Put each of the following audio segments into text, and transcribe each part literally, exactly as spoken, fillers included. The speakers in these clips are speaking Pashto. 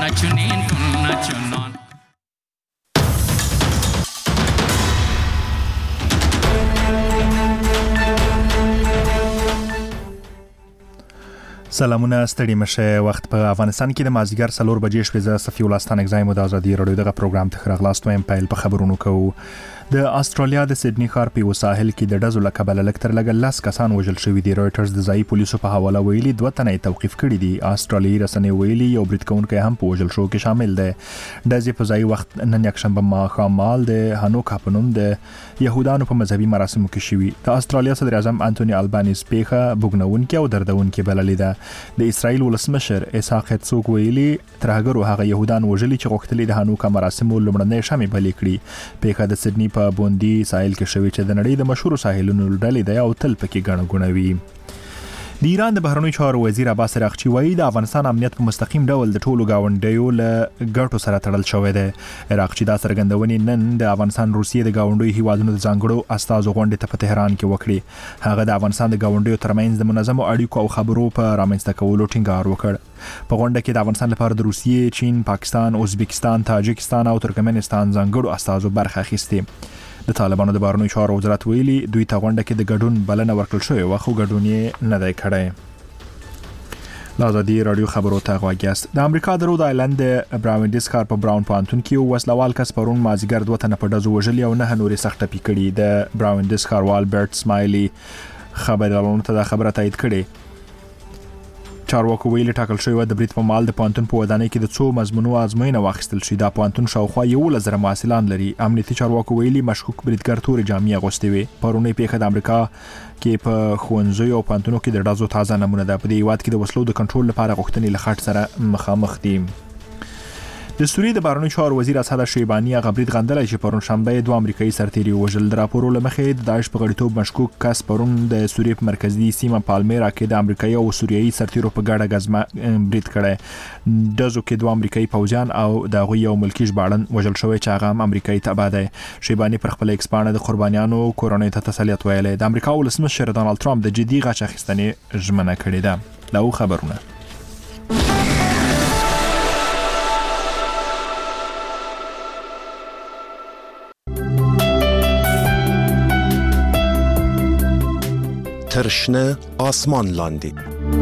ناچونین کن ناچونان. سلامونه ستړي مشه. وخت په افغانستان کې د مازیګر څلور بجې شوې. زه صفي الله ستانک زایم د ازادي رادیو دغه پروګرام ته راغلاست وایم. پیل په خبرونو کوو. د استرالیا د سیدنی ښار په وساحل کې د ډزو له کبله لکتر لګ لاس کسان وژل شوي دي. رويټرز د ځای پولیسو په حواله ویلي دوه تنه توقيف کړي دي. استرالیایي رسنۍ ویلي یو برید کوونکی هم په وژل شو کې شامل دی. ډزې په ځای وخت نن یکشنبه ماښام د هانوکا په نوم د يهودانو په مذهبي مراسمو کې شوي. د استرالیا صدر اعظم انټونی البانیز پیښه بوګنونکې او دردونکې بللې ده. د اسرائیل ولسمشر اسحاق هرڅوګ ویلي ترهګرو هغه يهودان وژلي چې غوښتلي د هانوکا مراسمو لومړنۍ شمې بلې کړي. پیښه د سیدنی په بوندي ساحل کې شوې چې د نړۍ د مشهور ساحلونو ډلې دی او تل پکې ګڼه ګوڼه وي. د ایران د بهرنیو چارو وزیر عباس عراقچي وایي د افغانستان امنیت په مستقیم ډول د ټولو گاونډیو له ګټو سره تړل شوی دی. عراقچي دا څرګندونې نن د افغانستان روسیې د گاونډیو هیوادونو د ځانګړو استازو غونډې ته په تهران کې وکړي. هغه د افغانستان د گاونډیو ترمنځ د منظمو اړیکو او خبرو په رامنځته کولو ټینګار وکړ. په غونډه کې د افغانستان لپاره د روسیې، چین، پاکستان، ازبکستان، تاجکستان او ترکمنستان ځانګړو استازو برخه اخیستې. د طالبانو د بهرنیو چارو وزارت ویلي دوی ته غونډه کې د ګډون بلنه ورکړل شوې وه خو ګډون یې نه دی کړی. د ازادي رادیو خبرو ته غوږ یاست. د امریکا د رود آیلند د براونډیز ښار په براون پوهنتون کې یو وسلوال کس پرون مازیګر دوه تنه په ډزو وژلي او نه نورې سخت ټپي کړي. د براونډیز ښاروال برټ سمایلی خبريالانو ته دا خبره تایید کړې. چارواکو ویلي ټاکل شوی د برید په مال د پوهنتون په ودانۍ کې د څو مضمونو ازموینه واخیستل شي. دا پوهنتون شاوخوا یولس زره محصلان لري. امنیتي چارواکو ویلي مشکوک بریدګر تورې جامې اغوستې وې. پرونی پیښه د امریکا کې په ښوونځیو او پوهنتونونو کې د ډزو تازه نمونه ده. په دې هیواد کې د وسلو د کنټرول لپاره غوښتنې له خټ سره مخامخ دي. د سوریې د بهرنیو چارو وزیر اسد شیبانی هغه برید غندلی چې پرون شنبه دوه امریکایي سرتیري وژل. د راپورو له مخې د داعش په غړیتوب مشکوک کس پرون د سوریې په مرکزي سیمه پالمیرا کې د امریکایي او سوریایي سرتیرو په ګډه غزمه برید کړی. دزو کې دوه امریکایي پوځیان او د هغوی یو ملکي ژباړن وژل شوی چې هغه هم امریکایي تبع دی. شیبانی پر خپل ایکس پاڼه د قربانیانو کورنۍ ته تسلیت ویلی. د امریکا ولسمشر ډانلډ ټرمپ د جدي غچ اخیستنې ژمنه کړې ده. دا خبرونه ترشنه آسمان لاندې.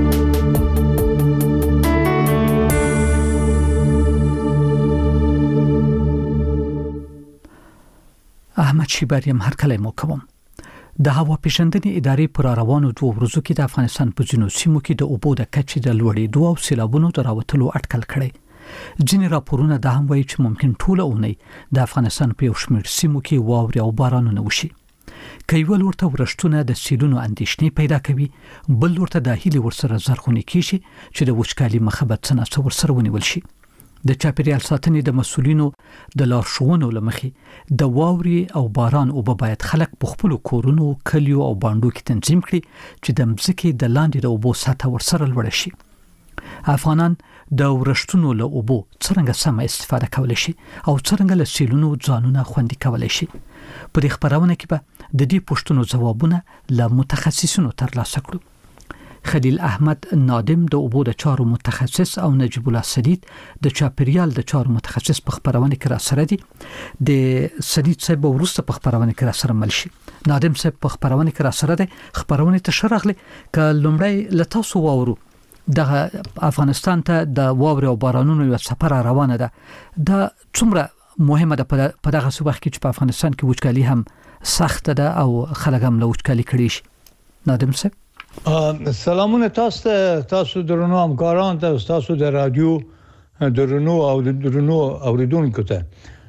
احمد شیبریم هرکلی مو کوم. د هوا پیژندنې ادارې پر روانو دوه ورځو کې د افغانستان په ځینو سیمو کې د اوبو د کچې د لوړېدو او سیلابونو د راوتلو اټکل کړی. ځینې راپورونه دا هم وایي چې ممکن ټوله اونۍ د افغانستان په یو شمېر سیمو کې واورې او بارانونه وشي. کایول ورته ورشتونه د سیلونو اندېښنې پیدا کوي، بل ورته د هیلې ورسره زرغونې کیږي چې د وچکالي مخه به څه ناڅه ورسره ونیول شي. د چاپیریال ساتنې د مسؤلینو د لارښوونو له مخې د واورې او باران اوبه باید خلک په خپلو کورونو، کلیو او بانډو کې تنظیم کړي چې د مځکې د لاندې د اوبو سطحه ورسره لوړه شي. افغانان د ورشتونو له اوبو څرنګه سمه استفاده کولی شي او څرنګه له سیلونو ځانونه خوندي کولی شي. په دې خبرونه کې به د دې پوښتنو ځوابونه له متخصصینو ترلاسه کړو. خلیل احمد نادم د اوبو د چارو متخصص او نجیب الله سدید د چاپیریال د چارو متخصص په خبرونه کې را سره دي. د سدید صاحب ورسته په خبرونه کې را سره مل شي. نادم صاحب په خبرونه کې را سره دي. خبرونه ته شرغله ک لومړی لته سو وورو د افغانستان ته د واورې او بارانونو یو سفر روانه ده. دا څومره مهمه ده په دغه وخت کې چې په افغانستان کې وچکالي هم سخت ده او خلک هم له وچکالي کړي شي. نادم صاحب سلامونه تاسو تاسو درنو همکاران ته تاسو د رادیو درنو او درنو اوریدونکو ته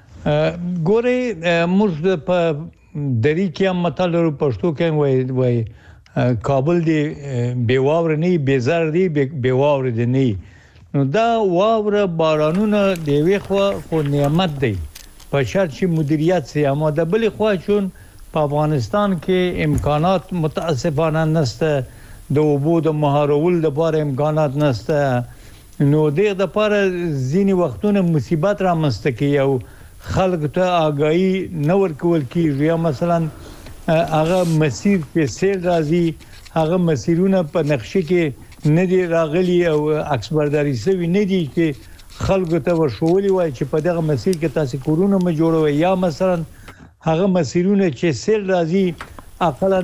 ګوري موږ په دری کې هم متل پښتو کې وای وای کابل دی بیواور نه بیزار دی بیواور دی نه. نو دا واوره بارانونه دی ویخو خو نعمت دی په شرط چې مدیریت سي. اما د بل خو چون په افغانستان کې امکانات متاسفانه نشته، د اوبو د مهارول لپاره امکانات نشته. نو دغه د لپاره ځینی وختونه مصیبت را مستکی او خلک ته آگاهی نور کول کیږي. یا مثلا هغه مسیر په سیل راځي، هغه مسیرونه په نقشه کې نه دی راغلي او عکس برداری شوی نه دی چې خلکو ته ورشولي وای چې په دغه مسیر کې تاسو کورونه م جوړوي یا مثلا هغه مسیرونه چې سیل راځي اقلا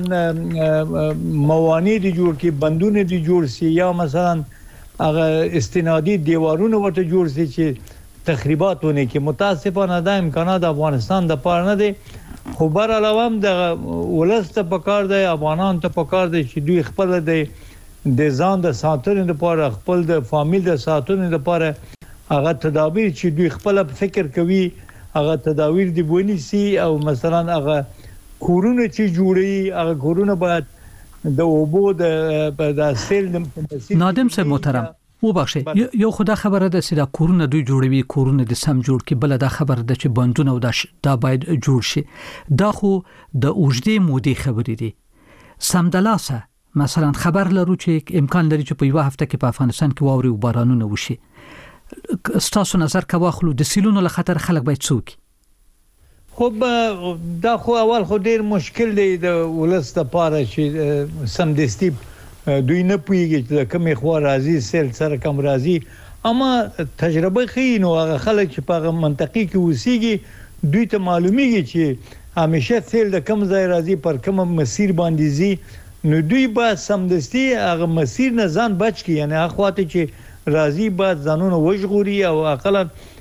موانع دي جوړ کی بندونه دي جوړ سي یا مثلا هغه استنادي دیوارونه ورته جوړ سي چې تخریباتونه کې متاسفانه د امکانات افغانستان د پاره نه دي خو بر علاوه د ولست په کار دی افغانان ته په کار دی چې دوی خپل د د ځان د ساتنې لپاره خپل د فامیل د ساتنې لپاره هغه تدابیر چې دوی خپل فکر کوي هغه تدابیر دی ونیسي او مثلا هغه کورونه چې جوړي هغه کورونه باید د اوبو د د سیل نادم صاحب محترم وبخښه یو خدا خبره ده چې دا کورونه دوی جوړوي کورونه د سم جوړ کی بل دا خبره ده چې بندونه او دا باید جوړ شي دا خو د اوجدي مودي خبرې دي سمدلاسه مثلا خبر لرو چې امکان لري چې په یو هفته کې په افغانستان کې واوري او بارانونه وشي ستاسو نظر کا واخلو د سیلونو له خطر خلک باید څوک خو دا خو اول خو ډیر مشکل دی د ولست لپاره چې سمدستي دوی نه پوهیږي چې کومه خو راځي سیل سره کوم راځي اما تجربه خي نو هغه خلک چې په منطقي کې وسیږي دوی ته معلومیږي چې همیشه سیل د کوم ځای راځي پر کوم مسیر باندې زی نو دوی به سمدستي هغه مسیر نه ځان بچ کی یعنی هغه خواته چې راځي بعد ځانونه وژغوري او اقلا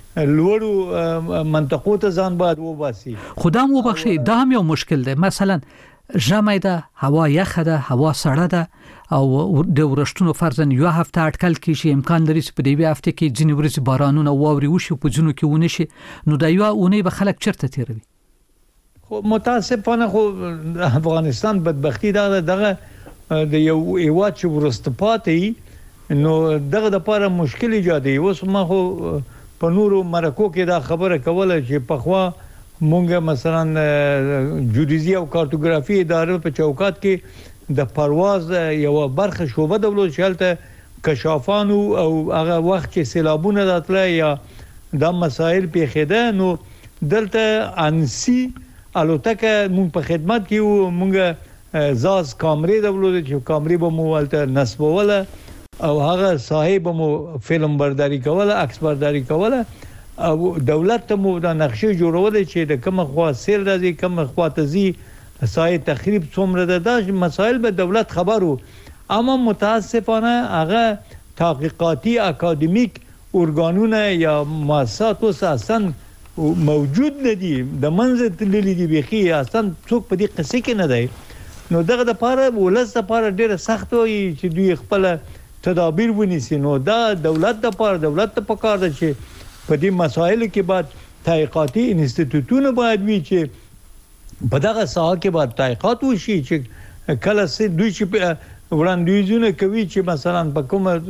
لوړو منطقو ته ځان بعد وباسي خدام وبخښي دا هم یو مشکل دی مثلا ژمی ده هوا یخه ده هوا سړه ده او د ورشتونو فرضاً یو هفته اټکل کې شي امکان لري چې په دې هفته کې ځینې ورځې بارانونه واوري وشي په ځینو کې ونه شي نو دا یو اونۍ به خلک چرته تیروي خو متاسفانه خو افغانستان بدبختی دا دغه د یو ایواد چې ورسته پاتې نو دغه د لپاره مشکل ایجادي اوس ما خو په نورو مرکو کې دا خبره کوله چې په خوا مونږه مثلا جیودیزي او کارتوګرافي اداره په چوکات کې د پرواز یو برخه شوبه دولت شالته کشافانو او هغه وخت چې سیلابونه راتله یا د مسائل پیښیده نو دلته انسی الوتکه مونږ په خدمت کې وو مونږ زاز کامرې دولت چې کامرې به مو ولته نسبوله او هغه صاحب مو فلم برداری کوله عکس برداری کوله او دولت ته مو د نقشې جوړول چې د کوم خوا سیل راځي کوم خوا تزي سای تخریب څومره ده د مسائل به دولت خبرو اما متاسفانه هغه تحقیقاتی اکادمیک ارګانونه یا مؤسسات اساسا موجود نه دي د منځ تللی دي بخي اصلا څوک په دې قصې کې نه دی نو دغه د پاره ولست لپاره ډیره سخت وي چې دوی خپل تدابیر ونیسي نو دا دولت د پاره دولت ته پکار ده چې په دې مسایلو کې بعد تحقیقاتي انسټیټیوټونه باید وي چې په دغه ساحه کې باید تحقیقات وشي چې کله سي دوی چې وړاندویزونه کوي چې مثلا په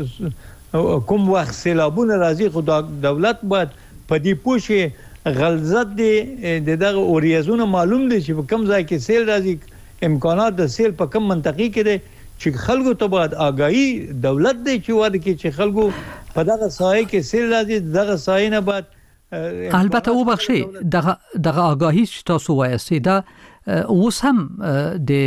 کوم کوم وخت سیلابونه راځي خو دولت باید په دې پوښي غلظت دی دغه اوریازونه معلوم دي چې په کوم ځای کې سیل راځي امکانات د سیل په کوم منطقي کې دي چې خلکو ته باید آگاهی دولت دی چې واده کې چې خلکو په دغه ساحه کې سیل راځي دغه ساحه نه باید البته وبخښي دغه دغه آگاهی چې تاسو وایسته دا اوس هم د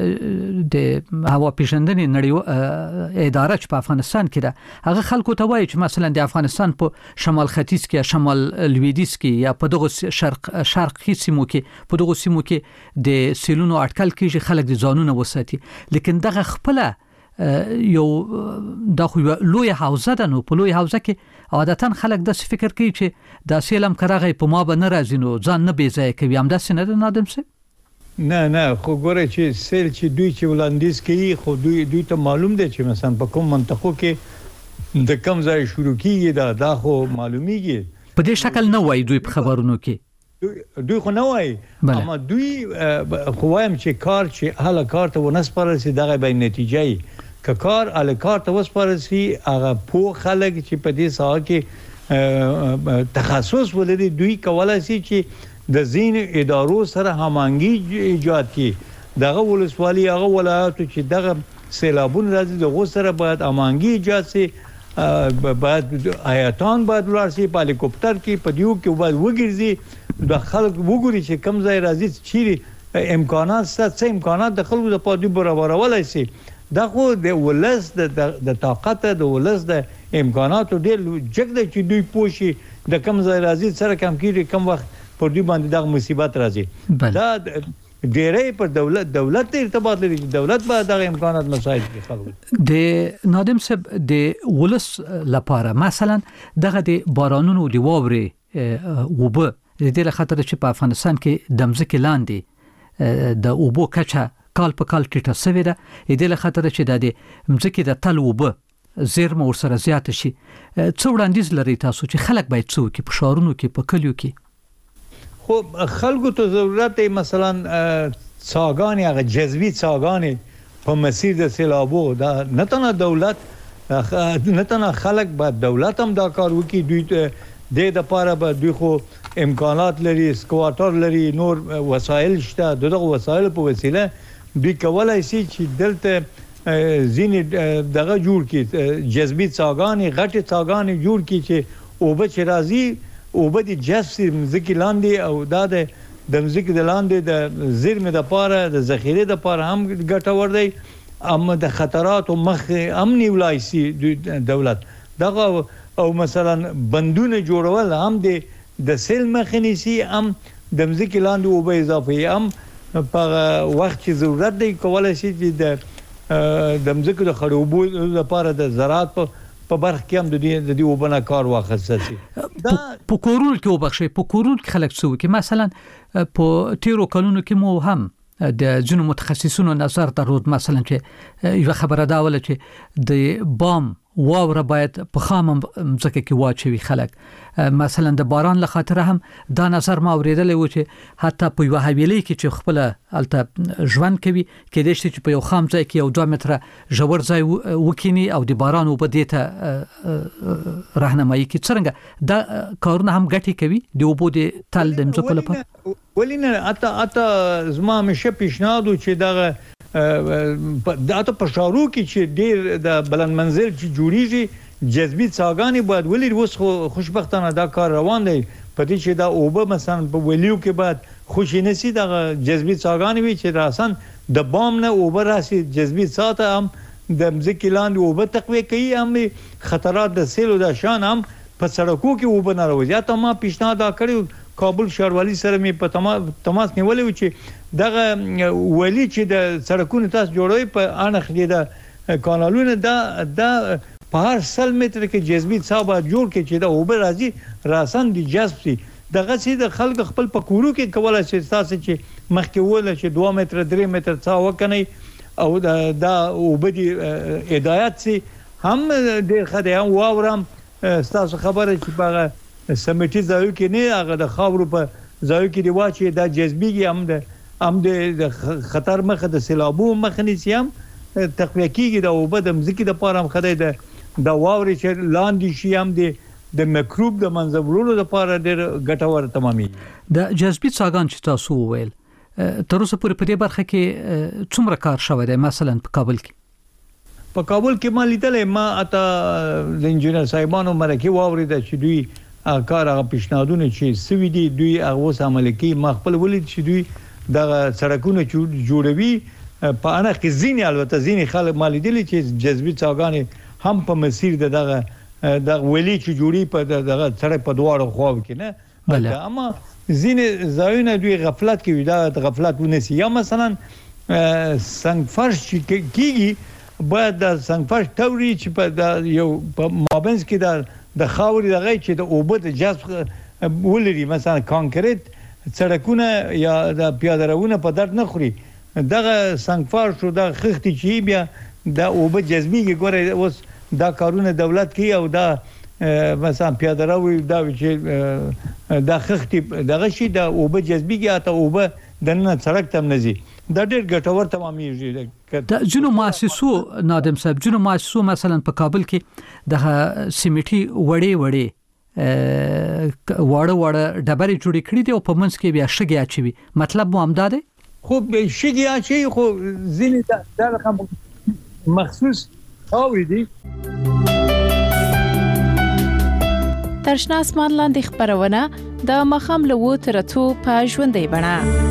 د هوا پیژندنې نړۍ اداره چې په افغانستان کې ده هغه خلکو ته وایي چې مثلا د افغانستان په شمال ختیځ کې شمال لویدیځ کې یا په دغه شرق شرقي سیمو کې په دغه سیمو کې د سیلونو اټکل کې خلک د ځانونه وساتي لیکن دغه خپل یو د خو لوی حوزه ده نو په لوی حوزه کې عادتاً خلک د فکر کوي چې د سیلم کرغه په ما به ناراضي نو ځان نه بیځای کوي هم د سینه نادم سي نه نه خو ګوره چې سیل چې دوی چې ولاندیز کوي خو دوی دوی ته معلوم دی چې مثلا په کوم منطقو کې د کم ځای شروع کیږي دا دا خو معلومیږي په دې شکل نه وای دوی په خبرونو کې دوی خو نه وای اما دوی خو وایم چې کار چې هله کار ته ونسپارل سي دغه به نتیجه که کار ال کار ته وسپارل سي هغه پو خلک چې په دې ساحه کې تخصص ولري دوی کولای شي چې د زین ادارو سره همانګي ایجاد کړي دغه ولسوالي هغه ولایت چې دغه سیلابون راځي دغه سره باید همانګي ایجاد شي باید آیاتان باید ولر شي په هلیکوپټر کې په دیو کې باید وګرځي د خلک وګوري چې کم ځای راځي چې امکانات ست امکانات د خلکو د پادو برابرولای شي دا خو د ولس د د طاقت د ولس د امکانات ډېر جګ د چې دوی پوښي د کم ځای راځي سره کم کیږي کم وخت پر دوی باندې د مصیبت راځي دا ډېرې پر دولت دولت ارتباط لري دولت به د امکانات مساعد کې خلک د نادم صاحب د ولس لپاره مثلا دغه د بارانونو دی واورې وبه د دې لخاطر چې په افغانستان کې د مځکې لاندې د اوبو کچه کال په کال ټیټه شوې ده د دې لخاطر چې د مځکې د تل وبه زیرمه ورسره زیات شي څو وړاندیز لري تاسو چې خلک باید څو کې په شهرونو کې په کلیو کې خو خلکو ته ضرورت دی مثلا څاګانې هغه جذبي څاګانې په مسیر د سیلابو دا نه تنه دولت نه تنه خلک به دولت هم دا کار وکړي دوی د د پاره به دوی خو امکانات لري سکواټر لري نور وسایل شته دغه وسایل په وسیله دوی کولای شي چې دلته ځینې دغه جوړ کړي جذبي څاګانې غټي څاګانې جوړ کړي چې او به چې راځي او به د جذب مځکې لاندې او دا د د مځکې د لاندې د زیرمې د پاره د ذخیره د پاره هم ګټور دی اما د خطرات او مخ امني ولایسي دولت دغه او مثلا بندونه جوړول هم د د سیل مخنیسي هم د مځکې لاندې او به اضافه هم په وخت چې ضرورت دی کولای شي چې د د مځکې د خړوبو لپاره د زراعت په په برخه کې هم د دې د دې وبنه کار واخیستل شي دا په کورونو کې وبخښي په کورونو کې خلک څو کې مثلا په تیرو کلونو کې مو هم د جنو متخصصونو نظر درود مثلا چې یو خبره دا ول چې د بام واوره باید په خام مځکه کې واچوي خلک مثلا د باران له خاطر هم دا نظر ما اوریدل و چې حتی په یو حویلۍ کې چې خپل الته ژوند کوي کې د شته چې په یو خام ځای کې یو دوه متره ژور ځای وکینی او د باران وبدې ته راهنمایي کوي څنګه دا کارونه هم ګټي کوي د وبو د تل د مځکو لپاره ولینه اته اته زما مشه پیشنهاد چې دغه دا ته په شارو کې چې ډیر د بلند منزل چې جوړیږي جذبي څاګانې باید ولې اوس خوشبختانه دا کار روان دی په دې چې دا اوبه مثلا په ولیو کې باید خوشینسي د جذبي څاګانې وي چې راسن د بام نه اوبه راسي جذبي ساته هم د مځکې لاندې اوبه تقویه کوي هم خطرات د سیل او د شان هم په سړکو کې اوبه نه راوځي ته ما پیشنهاد کړی کابل ښاروالي سره می په تماس نیولې و چې دغه ولی چې د سړکونو تاسو جوړوي په اړه کې د کانالونو دا د په هر سل متر کې جذبي ثابت جوړ کې چې دا اوبه راځي راسن دي جذب سي دغه سي د خلک خپل پکورو کې کولای شي تاسو چې مخکې وله چې دوه متر درې متر څا وکني او دا دا اوبه دي هدایت سي هم د خدای واورم تاسو خبره چې په سمټي ځایو کې نه هغه د خاورو په ځایو کې دی واچي دا جذبيږي هم د هم د خطر مخه د سیلابو مخه نيسي هم تقویه کیږي د اوبه د مځکې د پاره هم خدای د د واوري چې لاندې شي هم د د میکروب د منځورولو لپاره ډېر ګټور تمامي د جذبي څاګان چې تاسو وویل تر اوسه پورې په دې برخه کې څومره کار شوی دی مثلا په کابل کې په کابل کې ما لیدلې ما اته د انجنیر صاحبانو مرکه واوري د چې دوی کار هغه پیشنهادونه چې سوي دي دوی هغه اوس عملي کوي ما خپل ولید چې دوی د سړکونو جوړوي په اړه کې ځینې البته ځینې خلک مالي دي چې جذبي څاګانې هم په مسیر دغه د ولی چې جوړي په دغه سړک په دواړو خواو کې نه اما ځینې ځایونه دوی غفلت کوي دا غفلت ونسي یا مثلا څنګه فرش کیږي باید د څنګه فرش توري چې په یو په مابینس کې د د خاورې دغه چې د اوبه د جذب ولري مثلا کانکریټ سړکونه یا د پیاده روونه په درد نه خوري دغه سنگفار شو د خښتي چې بیا د اوبه جذبيږي ګوره اوس دا کارونه دولت کوي او دا مثلا پیاده روي دا چې د خښتي دغه شي د اوبه جذبيږي اته اوبه د نن سړک تم نزي دا ډېر ګټور تمامېږي د جنو مؤسسو نادم صاحب جنو مؤسسو مثلا په کابل کې د سیمټي وړې وړې واړه واړه ډبرې جوړې کړې دي او په منځ کې بیا شګې اچوي مطلب مو همدا دی خو شګې اچي خو ځینې دا رقم مخصوص اوري دي ترشنا اسمان لاندې خبرونه د مخام له و تر څو په ژوندۍ بڼه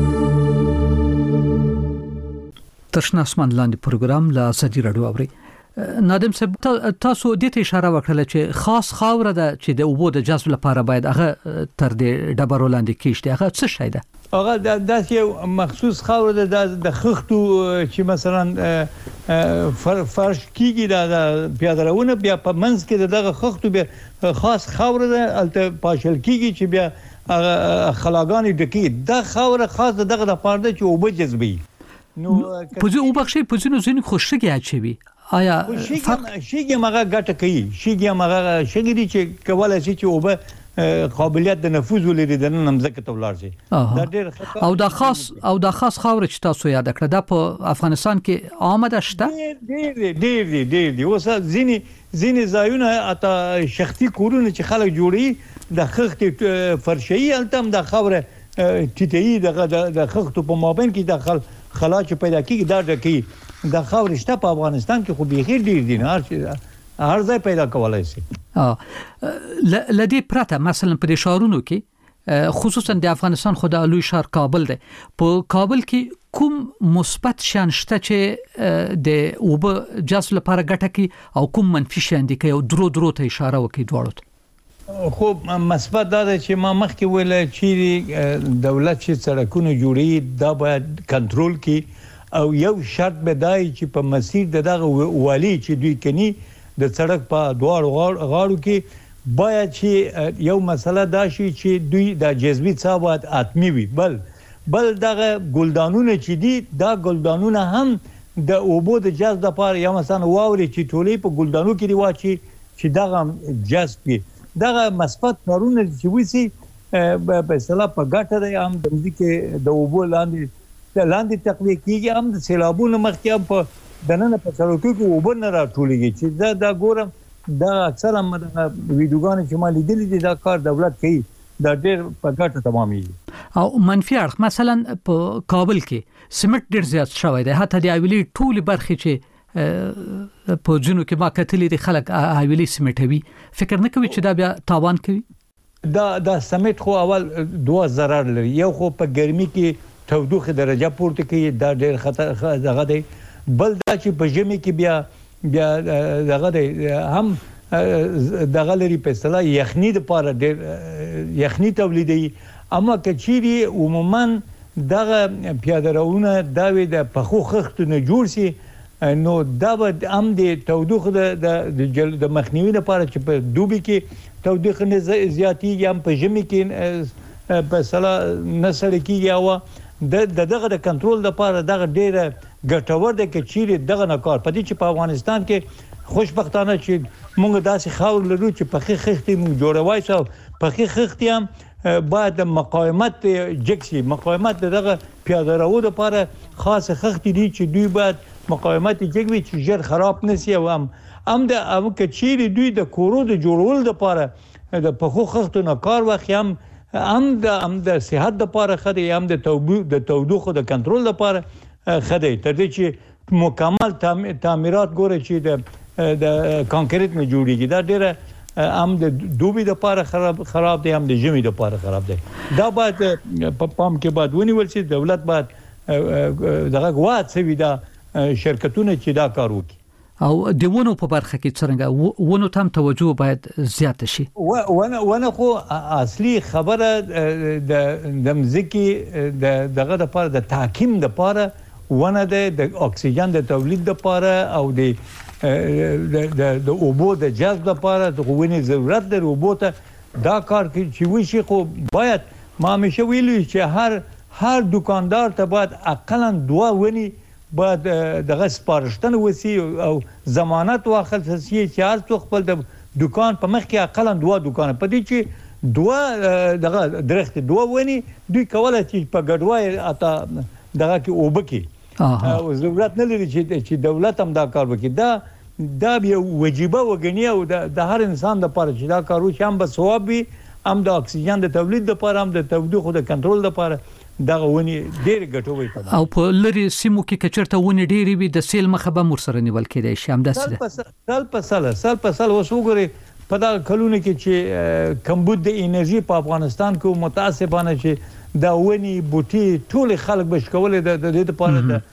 ترشنا اسمان لاندې پروګرام لا ازادي رادیو اوري نادم صاحب تاسو د ته اشاره وکړه چې خاص خاوره ده چې د اوبو د جذب لپاره باید هغه تر دې ډبرو لاندې کیشته هغه څه شي ده هغه د یو مخصوص خاوره ده د خښتو چې مثلا فرش کیږي د پیادرونه بیا په منځ کې دغه خښتو بیا خاص خاوره ده الته پاشل کیږي چې بیا خلاګانی ډکی د خاوره خاص دغه د پاره چې اوبه جذبي نو په دې وبخښي په دې ځینې خوشګي اچوي آیا شيګي مغه ګټه کوي شيګي مغه شګري چې کولای شي چې اوبه قابلیت د نفوذ ولري د نمځکه تولار شي دا ډېر او دا خاص او دا خاص خاور چې تاسو یاد کړه دا په افغانستان کې آمده شته ډېر ډېر ډېر ډېر اوس ځینی ځینی ځایونه اته شخصي کورونه چې خلک جوړي د خښت فرشي التم د خاوره ټټي د خښت په مابین کې داخل خلا چې پیدا کیږي دا ډکی د خاور شته په افغانستان کې خو بيخي ډیر دي نه هر ځای پیدا کولای شي اه لدی پرته مثلا په دې شهرونو کې خصوصا د افغانستان خو د لوی شهر کابل دی په کابل کې کوم مثبت شان شته چې د اوبه جذب لپاره ګټه کوي او کوم منفي شان دي کوي او درو درو ته اشاره وکړي دواړو خو مثبت دا چې ما مخکې ویل چې دولت چې سړکونه جوړي دا باید کنټرول کړي او یو شرط به دای چې په مسیر دغه والی چې دوی کني د سړک په دواړو غاړو کې باید چې یو مسله دا شي چې دوی د جذبي ثابت اتمی وي بل بل دغه ګلدانونه چې دي دا ګلدانونه هم د اوبو د جذب لپاره یا مثلا واوري چې ټولې په ګلدانو کې دی واچي چې دغه جذب وي دغه مثبت کارونه چې وسی په اصطلاح په ګټه دی هم د ځکه د اوبو لاندې لاندې تقویه کیږي هم د سیلابونو مخکې هم په دننه په سړکو کې اوبه نه راټولېږي چې دا دا ګورم دا اکثره مدغه ویډیوګان چې ما لیدلې دي دا کار دولت کوي دا ډېر په ګټه تمامېږي او منفي اړخ مثلا په کابل کې سیمنټ ډېر زیات شوی دی حتی د اویلی ټول برخې چې په جنو کې ما کتلې د خلک اویلی سیمټوي فکر نه کوي چې دا بیا تاوان کوي دا دا سیمټ خو اول دوه ضرر لري یو خو په ګرمي کې تودوخه درجه پورته کوي دا ډېر خطر دغه دی بل دا چې په ژمي کې بیا بیا دغه دی هم دغه لري په اصطلاح یخني د پاره ډېر یخني تولیدي اما کچيري عموما دغه پیادرونه دا وي د پخو خښتونه جوړ سي نو دا به هم د تودوخه د د مخنیوي لپاره چې په دوبي کې تودوخه نه زیاتیږي هم په ژمي کې په اصطلاح نسل کېږي او د دغه د کنټرول لپاره دغه ډېره ګټور دی چې چیرې دغه نه کار پدې چې په افغانستان کې خوشبختانه چې موږ داسې خاور لرو چې په خې خښتې موږ جوړوي سو په خې خښتې هم باید مقاومت جکسي مقاومت دغه پیاده رو لپاره خاص خښتې دي چې دوی باید مقاومت جګوي چې ژر خراب نشي او هم هم د هم کچيري دوی د کورو د جوړول لپاره د پخو خښتو نه کار واخی هم هم د هم د صحت لپاره خدي هم د توبو د تودوخه د کنټرول لپاره خدي تر دې چې مکمل تعمیرات ګوري چې د د کانکریټ نه جوړیږي دا ډیره هم د دوبي لپاره خراب خراب دي هم د ژمي لپاره خراب دي دا باید په پام کې باید ونیول شي دولت باید دغه غواړي چې دا شرکتونه چې دا کار وکړي او د ونو په برخه کې څنګه ونو تم توجه باید زیات شي ونه ونه خو اصلي خبره د د مزکی د دغه لپاره د تحکیم لپاره ونه د اکسیجن د تولید لپاره او د د د اوبو د جذب لپاره د ونې ضرورت د اوبو ته دا کار چې وشي خو باید ما همیشه ویلو چې هر هر دکاندار ته باید اقلا دوه ونی باید دغه سپارښتنه وسی او ضمانت واخل شي چې هر څوک خپل د دکان په مخ کې اقلا دوه دکان په دې چې دوه دغه درخت دوه ونی دوی کولای چې په ګډوای اته دغه کې وبکي او ضرورت نه لري چې چې دولت هم دا کار وکړي دا دا یو واجبہ وګڼي او د هر انسان لپاره چې دا کار وشي هم به ثواب وي هم د اکسیجن د تولید لپاره هم د تودوخه د کنټرول لپاره دغه ونی ډېر ګټوي او په لری سیمو کې کچرته ونی ډېری وي د سیل مخه به مر سره نیول کېدای شي هم داسې سال په سال سال په سال وسوګوري په دا کلونه کې چې کمبود د انرژي په افغانستان کې متاسفانه چې دا ونی بوټي ټول خلک بشکول د دې لپاره د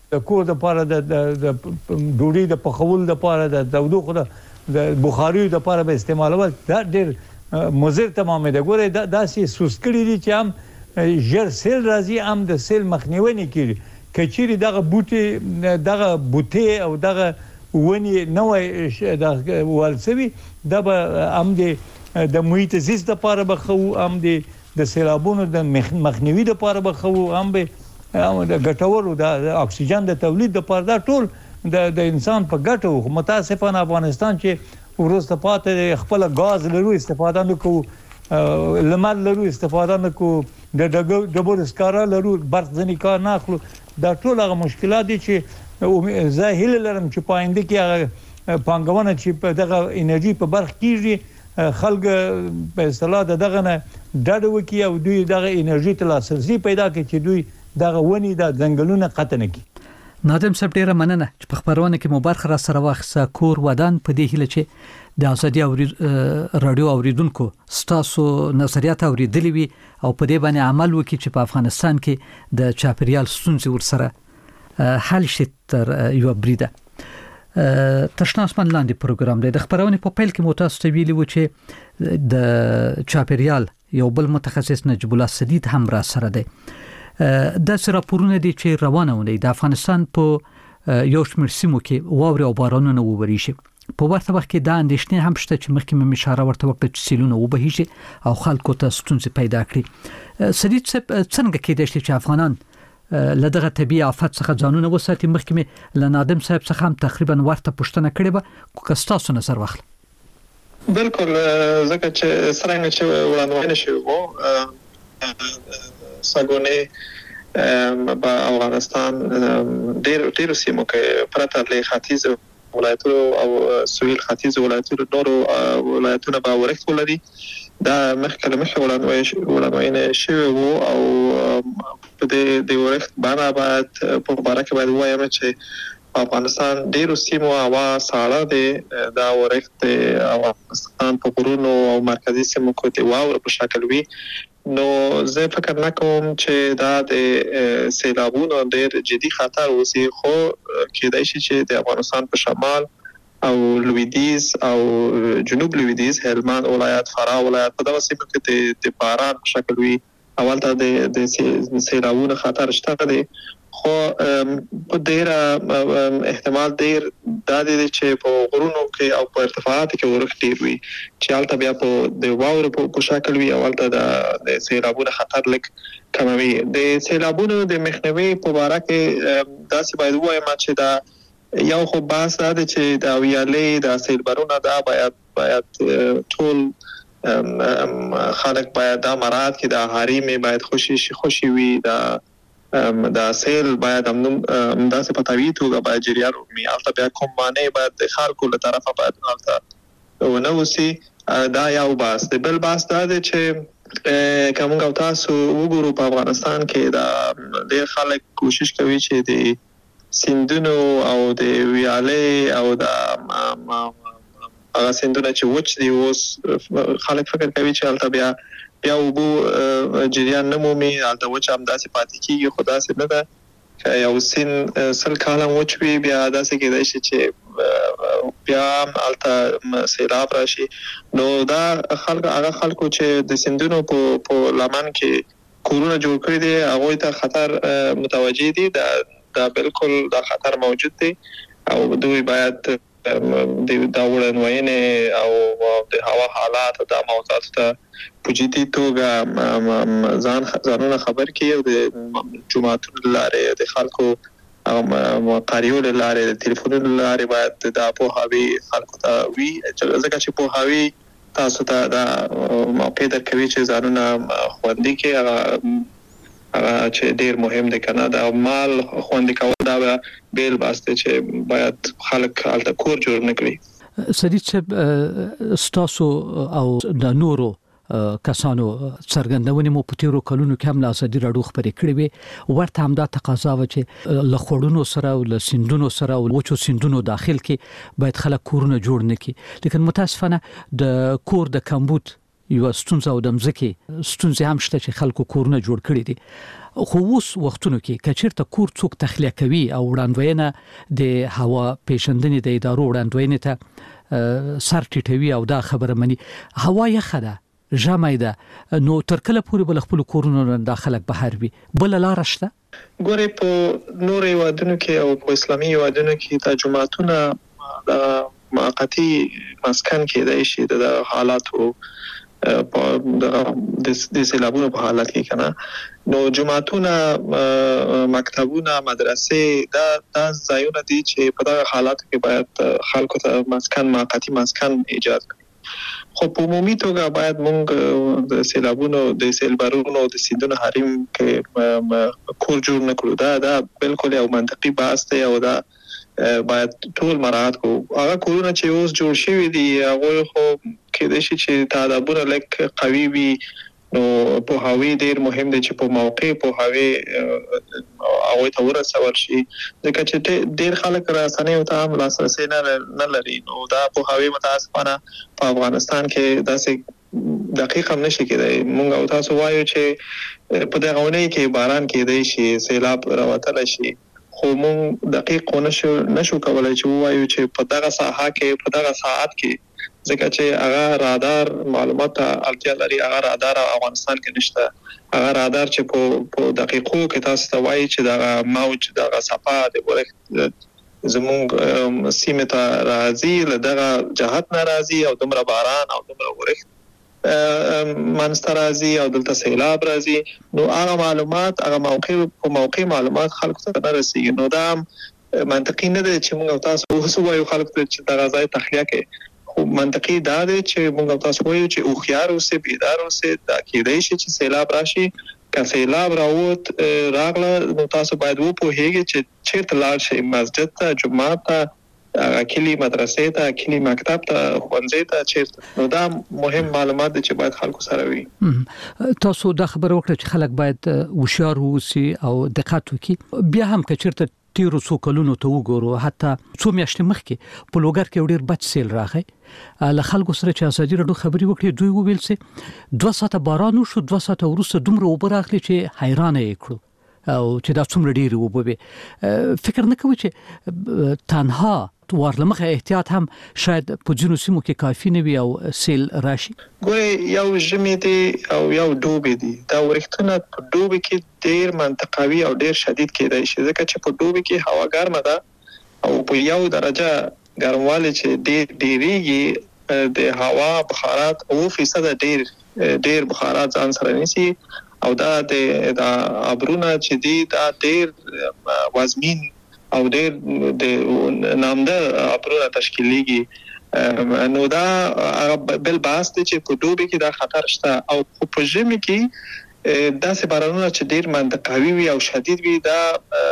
د کور د لپاره د ډوډۍ د پخول د لپاره د تودوخه د بخاري د لپاره به استعمالول دا ډېر مضر تمامه ده. ګوره دا داسې سوس کړي دي چې هم ژر سیل راځي هم د سیل مخنیوي نه کیږي. کچېری دغه بوټي دغه بوټي او دغه ونی نوې د والسوي د هم د محیط زیست لپاره به خو هم د سیلابونو د مخنیوي لپاره به خو هم به د ګټورو د اکسیجن د تولید لپاره دا ټول د د انسان په ګټو. متاسفانه افغانستان چې ورسته پاتې خپل غاز لرو استفاده نکوو، لمر لرو استفاده نکوو، د ډبرو سکاره لرو برق ځنی کار نه اخلو. دا ټول هغه مشکلات دي چې زه هیله لرم چې پاینده کې هغه پانګونه چې په دغه انرژي په برخ کېږي خلک په اصطلاح دغه نه ډډ وکړي او دوی دغه انرژي ته لاسرسي پیدا کړي چې دوی دغه ونی د ځنګلونه قطع نه کړي. نادم صاحب ډیره مننه چې په خبرونه کې مو برخه را سره واخصه. کور ودان په دې هیله چې د ازادي او رادیو اوریدونکو ستاسو نظریات اوریدلې وي او په دې باندې عمل وکړي چې په افغانستان کې د چاپریال ستونزې ورسره حل شي تر یو بریده. تشناسمان لاندې پروګرام دی. د خبرونه په پیل کې مو تاسو ته ویلي و چې د چاپریال یو بل متخصص نجیب الله سدید هم را سره دی. د راپورونه دي چې روانه ونی د افغانستان په یو شمېر سیمو کې واوري او بارانونه ووري شي. په ورته وخت کې دا اندېښنې هم شته چې مخکې مې اشاره ورته وکړه چې سیلونه وبهیږي او خلکو ته ستونزې پیدا کړي. سدید صاحب څنګه کېدای شي چې افغانان له دغه طبيعي آفت څخه ځانونه وساتي؟ مخکې مې له نادم صاحب څخه هم تقریبا ورته پوښتنه کړې به که ستاسو نظر واخلم. بالکل ځکه چې څرنګه چې وړاندوینه شوی وو ساګونې په افغانستان ډېر ډېر سیمو کې پرته له ختیځ ولایتونو او سویل ختیځ ولایتونو نورو ولایتونو به ورښت ولري. دا مخکې له مخکې وړاندوینه شوی وو او په دې د ورښت باندې باید په باره کې باید ووایم چې افغانستان ډېرو سیمو هوا ساړه دی. دا ورښت افغانستان په غرونو او مرکزي سیمو کې د واورو په شکل وي. نو زه فکر نه کوم چې دا د سیلابونو ډېر جدي خطر اوسي، خو کېدای شي چې د افغانستان په شمال او لویدیز او جنوب لویدیز هلمند ولایت، فراه ولایت په دغه سیمو کې د باران په شکل وي. اول ته د سیلابونو خطر شته دی، خو په ډېر احتمال ډېر دا دی چې په غرونو کې او په ارتفاعاتو کې ورښت ډېر وي چې هلته بیا په د واورو په شکل وي او هلته د سیلابونو خطر لږ کموي. د سیلابونو د مخنیوي په باره کې داسې باید ووایم چې دا یو خو بحث دا دی چې د ویالې د سیلبرونه دا باید باید ټول خلک باید دا مراعات کړي، د حریم باید خوشي خوشي وي، د دا سیل باید هم داسې په طبیعي توګه باید جریان ومي. هلته بیا کوم مانع باید د خلکو له طرفه باید هلته ونه اوسي. دا یو بحث دی. بل بحث دا دی چې که موږ او تاسو وګورو په افغانستان کې دا ډېر خلک کوشش کوي چې د سیندونو او د ویالې او د هغه سیندونه چې وچ دي اوس خلک فکر کوي چې هلته بیا بیا اوبو جریان نه مومي، هلته وچ همداسې پاتې کېږي. خو داسې نه ده. که یو سیند سل کاله وچ وي بیا داسې کېدای شي چې بیا هم هلته سیلاب راشي. نو دا خلک هغه خلکو چې د سیندونو په لمن کې کورونه جوړ کړي دي هغوی ته خطر متوجه دي. دا دا بالکل دا خطر موجود دی او دوی باید د وړاندوینې او د هوا حالات د موضوعاتو ته په جدي توګه ځان ځانونه خبر کړي او د جماعتونو له لارې د خلکو قاریو له لارې د ټلیفونونو له لارې باید دا پوهاوی خلکو ته وي، ځکه چې پوهاوی تاسو ته دا موقع درکوي چې ځانونه خوندي کړي. هغه هغه چې ډېر مهم دی کنه دا مال خوندي کول دا بیل واسطه چې باید خلک هلته کور جوړ نه کړي. سدید صاحب ستاسو او د نورو کسانو څرګندونې مو په تیرو کلونو کې هم له ازادي راډیو خبرې کړې وې. ورته همدا تقاضا و چې له خوړونو سره او له سیندونو سره او وچو سیندونو داخل کې باید خلک کورونه جوړ نه کړي. لیکن متاسفانه د کور د کمبود یو ستونزه او د مځکه ستونزه هم شته چې خلکو کورونه جوړ کړي دي خو اوس وختونو کې کچیرته کور څوک تخلیه کوي او وړاندوینه د هوا پیژندنې د ادارو وړاندوینه ته سر ټیټوي او دا خبره مني هوا یخه ده ژمی ده نو تر کله پورې بل خپل کورونو داخله بهر وي بل لار شته ګوري په نور هیوادونو کې او په اسلامي هیوادونو کې د جماعتونو د موقتی مسکن کې د شي د حالاتو په د سیلابونو په حالت کې کنه نو جماعتونه مکتبونه مدرسې دا د ځایونه دي چې په دغه حالاتو کې باید خلکو ته مسکن موقتی مسکن ایجاد کړي خو په عمومي توګه باید موږ د سیلابونو د سیلبارونو د سیندونو حریم کې کور جوړ نکړو دا دا بالکل یو منطقي بحث دی او دا باید ټول مراعات کو هغه کورونه چې اوس جوړ شوی دي هغه خو کېدای شي چې تعدادونه لک قوي وي نو په هاوی ډیر مهم دي چې په موقع په هاوی او ته ورسول شي ځکه چې ډیر خلک راسنۍ او ته هم لاسرسي نه نه لري نو دا په هاوی متاسفانه په افغانستان کې داسې دقیق هم نشي کېدای مونږ او تاسو وایو چې په دغه ونې کې باران کېدای شي سیلاب راوتل شي خو مونږ دقیق نشو نشو کولای چې وایو چې په دغه ساحه کې په دغه ساعت کې ځکه چې هغه رادار معلومات اړتیا لري هغه رادار افغانستان کې نشته هغه رادار چې په په دقیقو کې تاسو ته وایي چې دغه موج دغه صفه د ورخ زمونږ سیمه ته راځي له دغه جهت ناراضي او دومره باران او دومره ورخ منستر راځي او دلته سیلاب راځي نو هغه معلومات هغه موقع په موقع معلومات خلکو ته نه رسیږي نو دا منطقي نه دی چې موږ تاسو اوس وایو خلکو ته چې دغه ځای تخلیه کوي خو منطقي دا دی چې موږ تاسو وایو چې او خيار اوسه بیدار اوسه دا کېدای شي چې سیلاب راشي که سیلاب راووت راغله نو تاسو باید وو په هیګه چې چیرته لاړ شئ مسجد ته جمعه ته کلی مدرسې ته کلی مکتب ته ښوونځي ته چیرته نو دا مهم معلومات دي چې باید خلکو سره وي تاسو دا خبر وکړه چې خلک باید هوښیار اوسي او دقت وکړي بیا هم کچیرته تیرو څو کلونو ته وګورو حتی څو میاشتې مخکې په لوګر کې ډېر بد سیل راغی له خلکو سره چې ازادي راډیو خبري وکړي دوی وویل چې دوه ساعته باران وشو دوه ساعته وروسته دومره اوبه راغلي چې حیرانه یې کړو او چې دا څومره ډېرې اوبه وې فکر نه کوي چې تنها ورلمخه احتیاط هم شاید په جنو سیمو کې کافي نه وي او سیل راشي ګوري یو ژمي دي او یو دوبي دي دا ورښتونه په دوبي کې ډېر منطقوي او ډېر شدید کېدای شي ځکه چې په دوبي کې هوا ګرمه ده او په یو درجه ګرموالی چې ډېر ډېریږي د هوا بخارات او فیصد ډېر ډېر بخارات ځان سره نیسي او دا د ابرونه چې دي دا ډېر وزمین او ډېر د نامدار ابرونه تشکیلېږي نو دا بل باس دي چې په دوبي کې دا خطر شته او په ژمي کې دا سه بارانونه چې ډېر منطقوي وي او شدید وي دا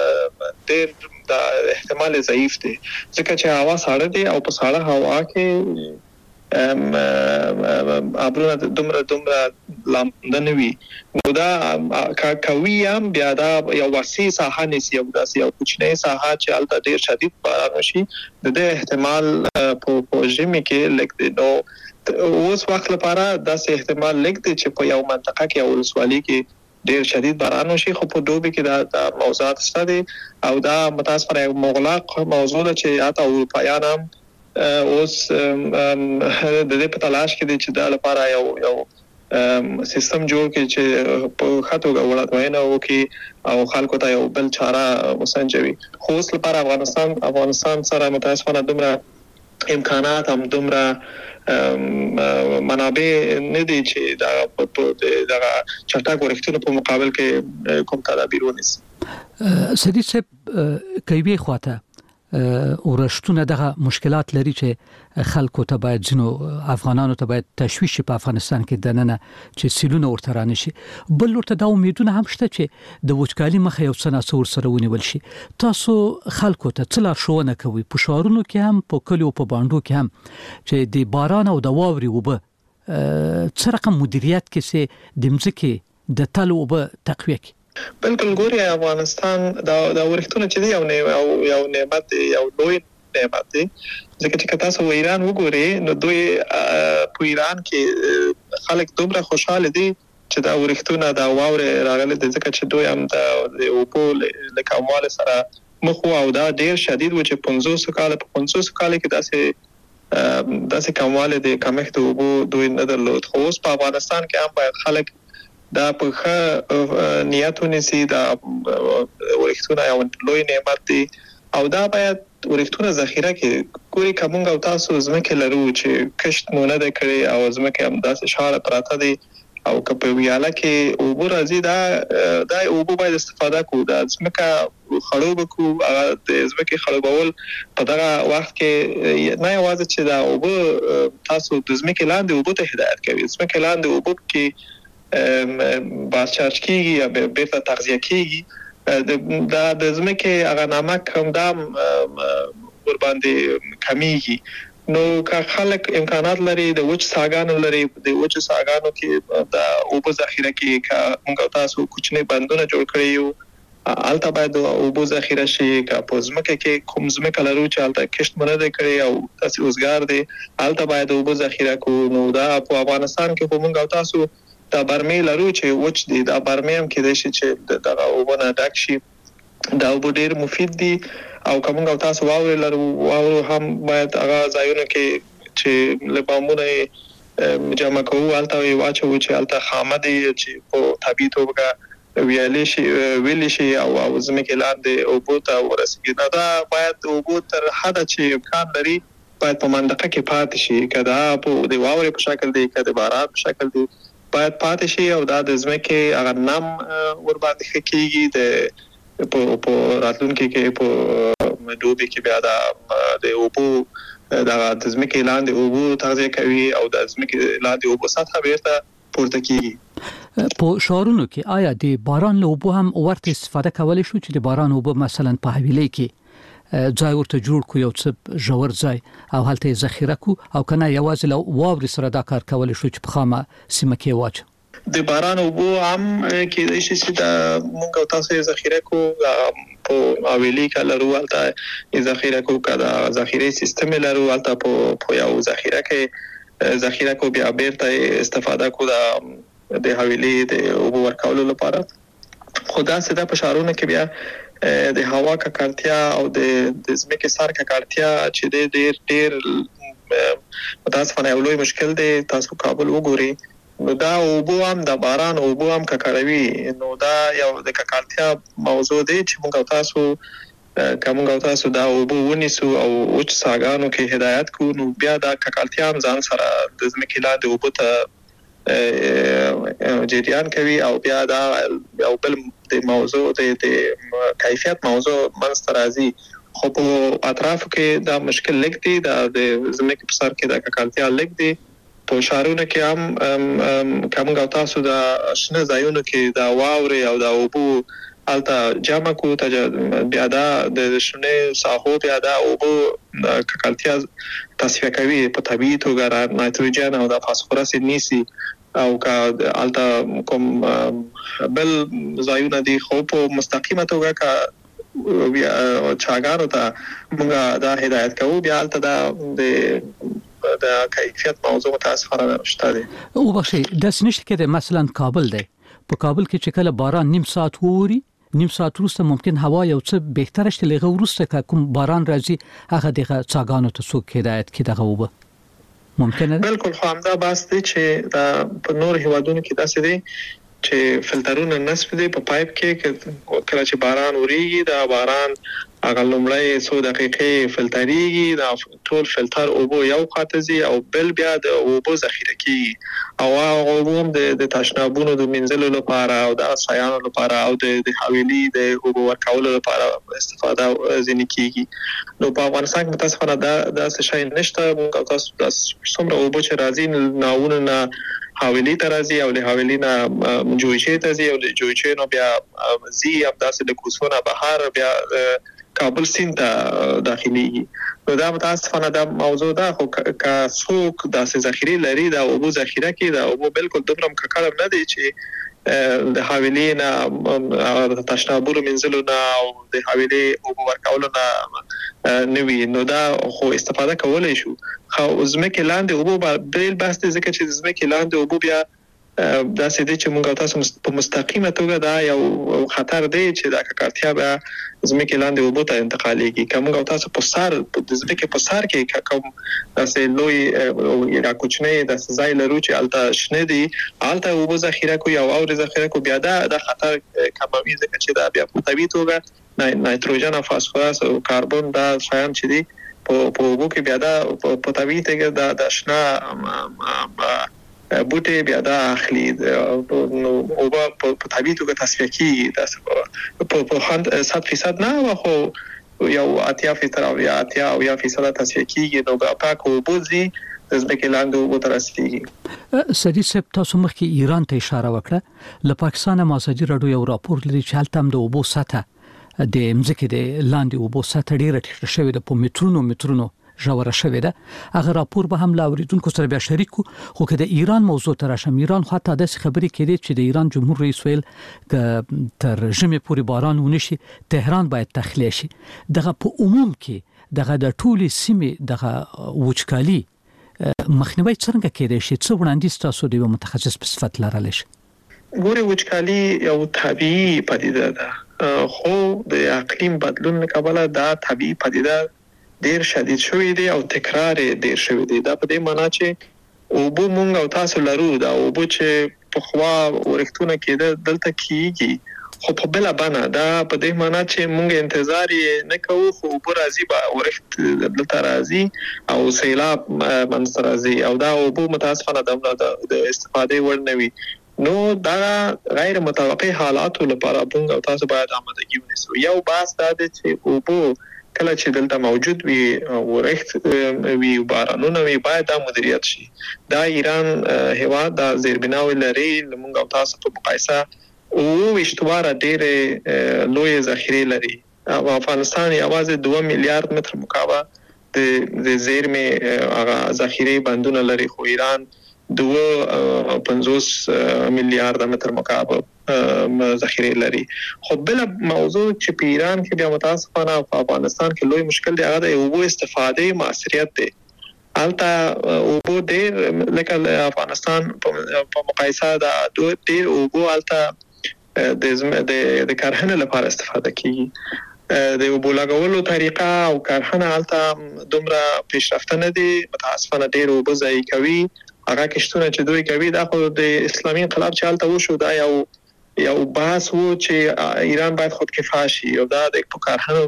ډېر دا احتمال ضعیف دی ځکه چې هوا ساړه دي او په ساړه هوا کې ام ابرونه دومره دومره لاندې وي نو دا کوي هم بیا دا یو وسیع ساحه نسی او داسې یو کوچنی ساحه چې البته ډیر شدید باران وشي د دې احتمال په ژمي کې لکه نو اوس وخت لپاره داسې احتمال لکه چې په یو منطقه کې او ولسوالۍ کې ډیر شدید باران وشي خو په دوبي کې دا موضوعات شته دي او دا متاسفانه یو مغلق موضوع ده چې اته اروپایان هم اوس د دې په تلاش کې دي چې دا لپاره یو یو سیستم جوړ کړي چې په خاطر غوړاتوینه وکي او خلکو ته یو بل چاره وسنجوي خو اوس لپاره افغانستان افغانستان سره متاسفانه دومره امکانات هم دومره منابع نه دي چې دا په دغه چټک ورښتونو په مقابل کې کوم تدابیر ونیسي سدي صاحب کوي خواته ورشتونه دغه مشکلات لري چې خلکو ته باید جنو افغانانو ته باید تشویش په افغانستان کې دننه چې سیلونه ورته رانشي بل ورته دا امیدونه هم شته چې د وچکالي مخه یو څه ناسور سره ونیول شي تاسو خلکو ته څه لارښوونه کوي په شهرونو کې هم په کلیو په باندو کې هم چې د باران او د واوري وبه څه رقم مدیریت کې سي د مځکه د تلو وبه تقویه کوي بالکل ګوري افغانستان دا د ورښتونو چې دی یو یو نعمت یو لوی نعمت دی ځکه چې تاسو و ایران وګورئ نو دوی په ایران کې خلک دومره خوشاله دي چې دا ورښتونه دا واورې راغلي د ځکه چې دوی هم د اوبو له کموالي سره مخ او دا ډیر شدید و چې پنځوس کال په پنځوس کال کې داسې داسې کمواله د کمښت اوبو دوی نه درلود. خو اوس په افغانستان کې هم باید خلک دا په ښه نیتونه سي دا ورښتونه یو لوی نعمت دی او دا باید ورښتونه ذخیره کې کوی کومګ او تاسو زمکه لرو چې کشت مو نه کړی او زمکه هم داسې شاله پراته دي او کپه ویاله کې اوبو راځي دا دا اوبو باید استفاده کو دا زمکه خړوب کو د زمکه خړوبول په دغه وخت کې نه یوازې چې دا اوبو تاسو د زمکه لاندې اوبو ته هدایت کوي زمکه لاندې اوبو کې بارچارج کیږي یا بیرته تغذیه کیږي دا د زمکه هغه نمک هم دا ور باندې کمیږي. نو که خلک امکانات لري د وچ ساګانو لري د وچ ساګانو کې دا اوبو ذخیره کې کا موږ تاسو کوچنی بندونه جوړ کړی یو البته باید اوبو ذخیره شي کا پوزمکه کې کوم زمکه لرو چې البته کشت مرده کړی او تاسو اوسګار دي البته باید اوبو ذخیره کو. نو دا په افغانستان کې موږ تاسو دا برمې لرو چې وچ دي دا برمې هم کې د شي چې دغه اوبو نه ډک شي دا اوبو ډیر مفید دي او کومګ او تاسو واوري لرو واورو هم باید هغه ځایونه کې چې لبامونه جمع کوو البته واچو چې البته خامه دي چې په طبيعي توګه ویلې شي ویلې شي او او زمکه لاندې اوبو ته ورسیږي دا باید اوبو تر حد چې امکان لري باید په منطقه کې پاتې شي کدا په دی واوري په شکل دی کدا باران په شکل دی باید پاتې شي او دا د زمکه هغه نم ور باندې کېږي د په په راتلونکي کې په دوبي کې بیا د اوبو د زمکه لاندې اوبو تغذیه کوي او د زمکه لاندې اوبو سطح بیرته پورته کیږي. په شهرونو کې آیا د باران له اوبو هم ورته استفاده کولای شو چې د باران اوبو مثلا په حویلۍ کې ځای ورته جوړ کو یو څه ژور ځای او هلته ذخیره کو او کنه یوازې له واوري سره دا کار کولای شو چې په خامه سیمه کې واچ د باران اوبو هم کې د شي چې د موږ تاسو ذخیره کو په اویلی کلرو البته ذخیره کو کدا ذخیره سیستم لرو البته په په یو ذخیره کې ذخیره کو بیا بیرته استفاده کو د حویلی د اوبو ورکولو لپاره. خدا سده په شهرونو کې بیا د هوا ککړتیا او د زمکه سر ککړتیا چې د ډیر ډیر متاسفانه یو لوی مشکل دی. تاسو کابل وګورئ نو دا اوبو هم د باران اوبو هم ککړوي نو دا یو د ککړتیا موضوع دی چې موږ تاسو کومه تاسو دا اوبو ونیسو او وچ ساګانو کې هدایت کو نو بیا دا ککړتیا هم ځان سره د زمکه لاندې اوبو ته جریان کوي او بیا دا یو بل د موضوع د کیفیت موضوع منځ راځي. خو په اطرافو کې دا مشکل لګ دی دا د زمکه په سر کې دا ککړتیا لګ دی. په شهرونو کې هم کومګ تاسو دا شنه ځایونو کې دا واوري او دا اوبو البته جمع کو ته بیا دا د شنه ساحو بیا دا اوبو ککړتیا تصفیه کوي په طبيعي توګه نایتروجن او د فاسفورس نیسي او کا البته کوم بل ځایونه دي خو په مستقیمه توګه کا بیا چاګانو ته موږ دا هدایت کوو بیا البته دا د د کیفیت موضوع متاسفانه شته دي. او بخشي د سنشت کې مثلا کابل دی په کابل کې چې کله باران نیم ساعت ووري نیم ساعت وروسته ممکن هوا یو څه بهتره شي لغه وروسته کوم باران راځي هغه دغه څاګانو ته څوک هدایت کې دغه وبه ممکن ده بالکل خو همدا بس دی چې دا په نور هیوادونو کې داسې دی چې فلټرونه نصب دي په پایپ کې کله چې باران وریږي دا باران هغه لومړی څو دقیقې فلټریږي دا ټول فلټر اوبو یو خاطزي او بل بیا د اوبو ذخیره کیږي او هغه اوبو هم د تشنابونو د منځلو لپاره او د اسایانو لپاره او د حویلی د اوبو ورکولو لپاره استفاده ځینې کیږي. نو په افغانستان کې متاسفانه دا د څه شي نشته. موږ تاسو د څومره اوبو چې راځي ناونه نه حویلی ته راځي او له حویلی نه جویچې ته ځي او له جویچې نو بیا زی هم داسې د کوڅونه بهر بیا کابل سیند ته داخليږي. نو دا متاسفانه دا موضوع ده، خو که څوک داسې ذخیره لري دا اوبو ذخیره کې دا اوبو بالکل دومره ککړ نه دي چې د حوالی نه د تشنابونو منځلو نه او د حوالی اوبو ورکولو نه نوي، نو دا خو استفاده کولای شو. خو زمکه لاندې اوبو بیل بحث دي ځکه چې زمکه لاندې اوبو بیا دا سې دي چې موږ تاسو په مستقیمه توګه دا یو خطر دی چې دا ککړتیا به زمکه لاندې اوبو ته انتقالېږي. کوم تاسو په سر د زمکه په سر کې کوم داسې لوی یا کوچنی د ځای لرو چې الته شنه دي الته اوبو ذخیره کوي او اور ذخیره کوي، بیا دا د خطر کموي ځکه چې دا بیا په طبيعي توګه نایتروجن او فاسفورس او کاربن دا شیان چې دي په اوبو کې بیا دا په طبيعي توګه د شنه بوټي بیا دا اخلي نو او په طبيعي توګه تصفیه کیږي. دا په په صد فیصد نه خو یو اتیا فیصد او یا اتیا او یا فیصد تصفیه کیږي، نو بیا پاک او بوزي د ځمکې لاندې اوبو ته رسیږي. سړي صاحب تاسو مخکې ایران ته اشاره وکړه، له پاکستان مازدي راډیو یو راپور لري چې هلته هم د اوبو سطح د ځمکې د لاندې اوبو سطح ډیره ټیټه شوې ده، په مترونو مترونو ژوره شوې ده. هغه راپور به هم لا اوریدونکو سره بیا شریک کو. خو که د ایران موضوع ته راشم، ایران خو ته د خبرې کړي چې د ایران جمهور رئیس ویل ک تر ژمي پورې باران ونشي تهران باید تخلیه شي. دغه په عموم کې دغه د ټولي سیمې دغه وچکالي مخنیوي څنګه کېدای شي؟ څو وړاندیز تاسو د متخصص په صفت لرلی شي؟ ګوره وچکالي یو طبيعي پدیده ده، خو د اقلیم بدلون له کبله دا طبيعي پدیده ډیر شدید شوی دی او تکرار ډیر شوی دی. دا په دې معنی چې اوبو مونږ او تاسو لرو دا اوبو چې په خوا ورښتونه کې دلته کیږي، خو په بل بنا دا په دې معنی چې مونږ انتظار نه کوو خو اوبو راځي به ورښت دلته راځي او سیلاب منځ راځي او دا اوبو متاسفانه د استفاده ور نه وي. نو دا غیر متوقع حالاتو لپاره مونږ او تاسو باید آمادګي ونیسو. یو باس دا دی چې اوبو کله چې دلته موجود وي ورښت وي بارانونه وي باید دا مدیریت شي. دا ایران هیواد دا زیربناوي لري لمونږ او تاسو په مقایسه او وشتواره ډېر لوی ذخیره لري. افغانستان یوازې دوه میلیارډ متر مکعب د زیرمې هغه ذخیره بندونه لري، خو ایران دوه پنځوس میلیارډ متر مکعب ذخیره لري. خو بل موضوع چې په ایران کې بیا متاسفانه په افغانستان کې لوی مشکل دی هغه د اوبو استفاده موثریت دی. البته اوبو ډیر لکه افغانستان په مقایسه د ډیر اوبو البته د د کارخانه لپاره استفاده کیږي. د اوبو لګولو طریقه او کارخانه البته دومره پیشرفته نه دي، متاسفانه ډیر اوبو ضایع کوي. هغه کشتونه چې دوی کوي دا خو د اسلامي انقلاب چې البته وشو دا یو یو بحث وو چې ایران باید خودکفا شي او دا د کارخانو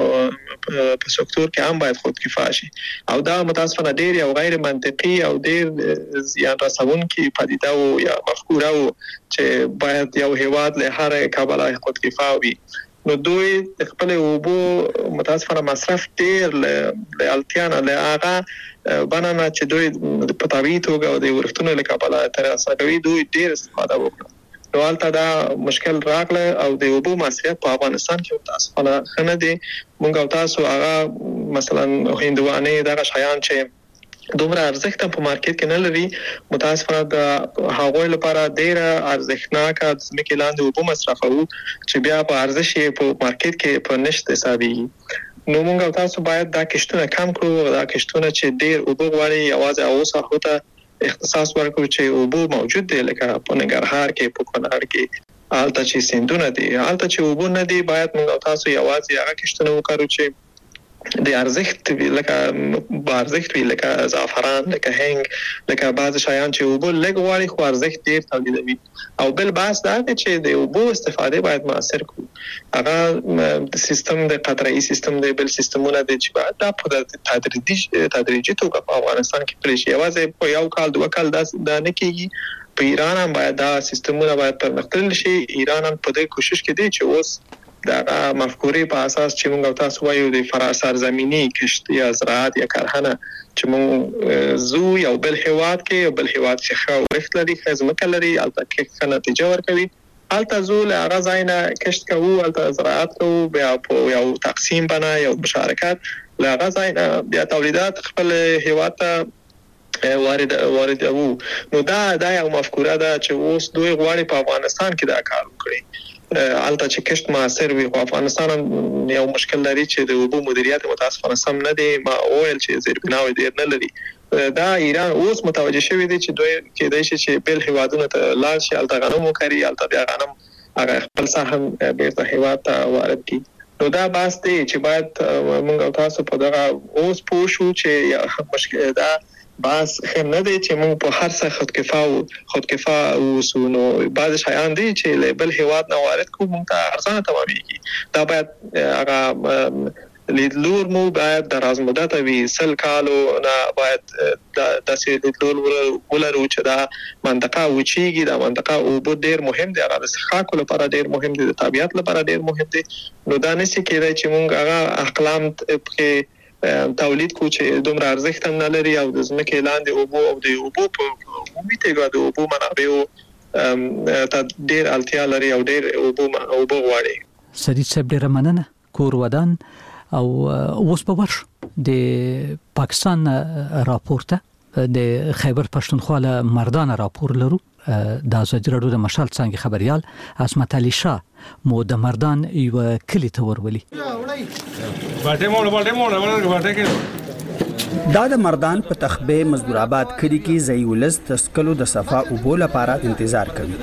په سکتور کې هم باید خودکفا شي او دا متاسفانه ډیر یو غیر منطقي او ډیر زیان رسونکي پدیده او یا مفکوره وو چې باید یو هیواد له هر کابل خودکفا وي. نو دوی خپل اوبو متاسفانه مصرف ډیر له التیانه له هغه بنانه چې دوی په طبيعي توګه او د ورښتونو له کابل تر اساسوي دوی ډیر استفاده وکړه. نو حالت دا مشکل راغله او د اوبو مصرف په افغانستان کې متاسفانه خنه دي. مونږ او تاسو هغه مثلا هندوانه دغه شیان چې دومره ارزښت په مارکیټ کې نه لري، متاسفانه د هغوی لپاره ډیره ارزښتناک د ځمکې لاندې اوبو مصرفو چې بیا په ارزش په مارکیټ کې په نشته حسابي. نو مونږ او تاسو باید دا کشتونه کم کړو، دا کشتونه چې ډیر اوبو غواړي یوازې اوسه هوته اختصاص ورکړو چې اوبو موجود دی لکه په ننګرهار کې په کونړ کې الته چې سیندونه دي الته چې اوبو نه دي باید موږ تاسو یوازې هغه کشتونه وکړو چې د ارزښت لکه بارزښت وی لکه زعفران لکه هنګ لکه بعض شیان چې اوبو لږ غواړي خو ارزښت ډیر تولیدوي. او بل بحث دا دی چې د اوبو استفاده باید موثر کړو. هغه د سیستم د قطره‌ای سیستم د بل سیستمونه د چې باید د تدریجي تدریجي توګه په افغانستان کې پرې شي. یوازې په یو کال دوه کال دا نه کیږي. په ایران هم باید دا سیستمونه باید پرمختلل شي. ایران هم په دې کوشش کې دی چې اوس دا مفکورې په اساس چې موږ تاسو وایو د فراسر زمینی کشتي یا زراعت یا کارخانه چې موږ زو یو بل هیواد کې یو بل هیواد چې خو ورښت لري خزمه لري البته کې نتیجه ورکوي الته زول هغه ځای نه کښت کوو، الته زراعت کوو، بیا په یو تقسیم بنا یو مشارکت له هغه ځای نه بیا تولیدات خپل هیواد ته وارد وارد وو. نو دا دا یو مفکوره ده چې اوس دوی غواړي په افغانستان کې دا کار وکړي. الته چې کښت موثر وي، خو افغانستان یو مشکل لري چې د اوبو مدیریت متاسفانه سم نه دی. ما وویل چې زیربناوي ډیر نه لري. دا ایران اوس متوجه شوی دی چې دوی کېدای شي چې بل هیوادونو ته لاړ شي، الته غنم وکړي، الته بیا غنم هغه خپل سهم بیرته هیواد ته وارد کړي. نو دا باس دی چې باید موږ تاسو په دغه اوس پوه شو چې مشکل دا باس خیر نه دی چې موږ په هر څه خودکفا خودکفا اوسو. نو بعض شیان دي چې لیبل هیواد نه وارد کوو موږ ته ارزانه تمامېږي. دا باید هغه لیدلور مو باید در از مدت وی سل کالو نه باید داسې لیدلور ولرو چې دا منطقه وچیږي. دا منطقه اوبو ډیر مهم دی، هغه د څښاک لپاره ډیر مهم دی، د طبیعت لپاره ډیر مهم دی. نو دا نشي کېدای چې موږ هغه اقلام په تولید کو چې دومره ارزښت هم نه لري او د ځمکې لاندې اوبو او د اوبو په عمومي توګه د اوبو منابعو ته ډیر اړتیا لري او ډیر اوبو اوبو غواړي. سړي صاحب ډیره مننه. کور ودان او اوس په ورش د پاکستان راپورته د خیبر پښتونخوا له مردان راپور لرو. د ازادي راډیو د مشال څنګه خبريال عصمت علي شاه مو د مردان یو کلی ته ورولي. دا د مردان په تخبه مزدور آباد کلی کې ځای ولس تسکلو د صفا او بول لپاره انتظار کوي.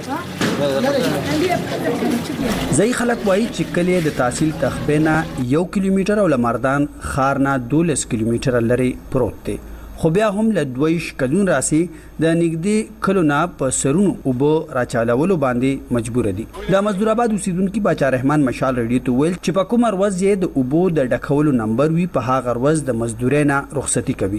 ځای خلک وایي چې کلی د تحصیل تخبه نه یو کیلومتر او له مردان ښار نه دولس کیلومتر لري پروت دی. خو بیا هم له دویش کلون راسي د نږدې کلونه په سرونو اوبو راچالولو باندې مجبور دي. د مزدور آباد اوسیدونکو باچا رحمان مشال رډیو ته ویل چې په کوم ورځ یې د اوبو د ډکولو نمبر وی په هغه ورځ د مزدورۍ نه رخصتي کوي.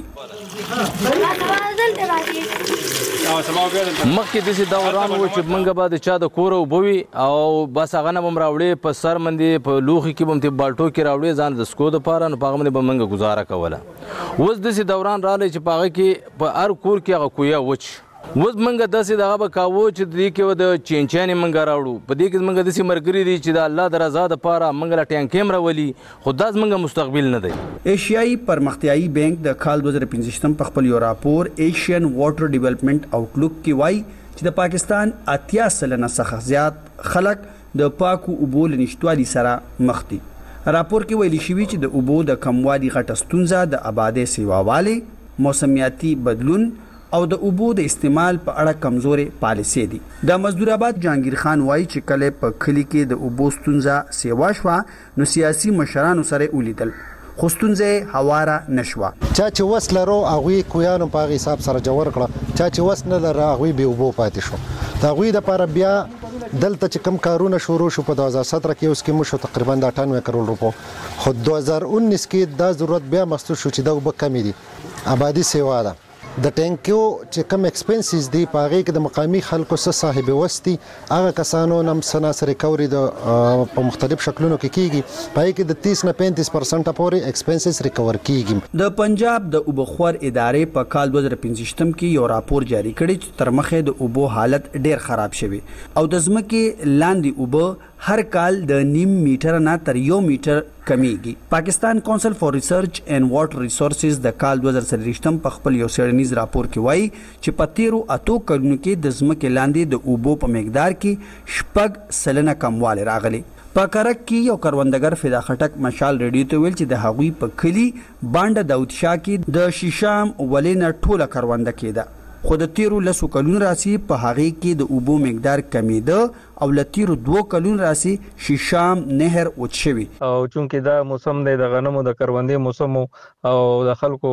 مخکې داسې دوران و چې موږ به د چا د کوره اوبه وي او بس هغه نه به م راوړې په سر باندې په لوښي کې به م ترې بالټو کې راوړې ځان د څښو دپاره، نو په هغه باندې به موږ ګزاره کوله. اوس داسې دوران راغلی چې په هغه کې په هر کور کې هغه کویه وچ. اوس موږ داسې دغه به کوو چې د دې کې د چینچیانې موږ راوړو. په دې کې موږ داسې ملګري دي چې د الله د رضا دپاره موږ له ټینکۍ م راولي، خو دا زموږ مستقبل نه دی. ایشیایي پرمختیایي بینک د کال دوه زره پنځه په خپل یو راپور ایشین واټر ډیولپمنٹ آوټلوک کې وایي چې د پاکستان اتیا سلنه څخه زیات خلک د پاکو اوبو له نشتوالي سره مخ دي. راپور کې ویلي شوي چې د اوبو د کموالي غټه ستونزه د آبادۍ سیواوالی، موسمیاتي بدلون او د اوبو د استعمال په اړه کمزورې پالیسي دي. د مزدور آباد جهانگیر خان وایي چې کله په کلی کې د اوبو ستونزه سیوا شوه نو سیاسي مشرانو سره ولیدل، خو ستونزه هواره نشوه. چا چې وس لرو هغوی کویانو په هغه حساب سره جوړ کړه، چا چې وس نه لره هغوی بې اوبو پاتې شو. د هغوی دپاره بیا دلته چې کم کارونه شروع شو په دوه هزار سطر کې، اوس کې موږ شو تقریبا د اټھانوے کروڑ روپو، خو دوه هزار انیس کې دا ضرورت بیا محسوس شو چې دا اوبه کمې دي. آبادي سیوا ده، د ټینکیو چې کم ایکسپنسز دي په هغې کې د مقامي خلکو څه صاحب وس دي، هغه کسانو نه هم څه ناڅه ریکوري په مختلف شکلونو کې کېږي، په هغې کې د تیس نه پینتیس پرسنټه پورې ایکسپنسز ریکور کېږي. د پنجاب د اوبخور ادارې په کال دوه زره پنځه کې یو راپور جاری کړی چې تر مخې د اوبو حالت ډیر خراب شوی او د ځمکې لاندې اوبه هر کال د نیم میټر نه تر یو میټر کمیږي. پاکستان کونسل فار ریسرچ اینڈ واټر ریسورسز د کال دوه زره څلوېښت په خپل یو څېړنیز راپور کې وایي چې په تیرو اتو کلونو کې د ځمکې لاندې د اوبو په مقدار کې شپږ سلنه کموالی راغلی. په کرک کې یو کروندګر فدا خټک مشال رډیو ته ویل چې د هغوی په کلي بانډه داود شاه کې د شیشام ولې نه ټوله کرونده کېده، خو د تیرو لسو کلونو راسي په هغې کې د اوبو مقدار کمیده او له تیرو دوو کلونو راسي شیشام نهر وچ شوي. او چونکې دا موسم دی د غنمو د کروندې موسم او د خلکو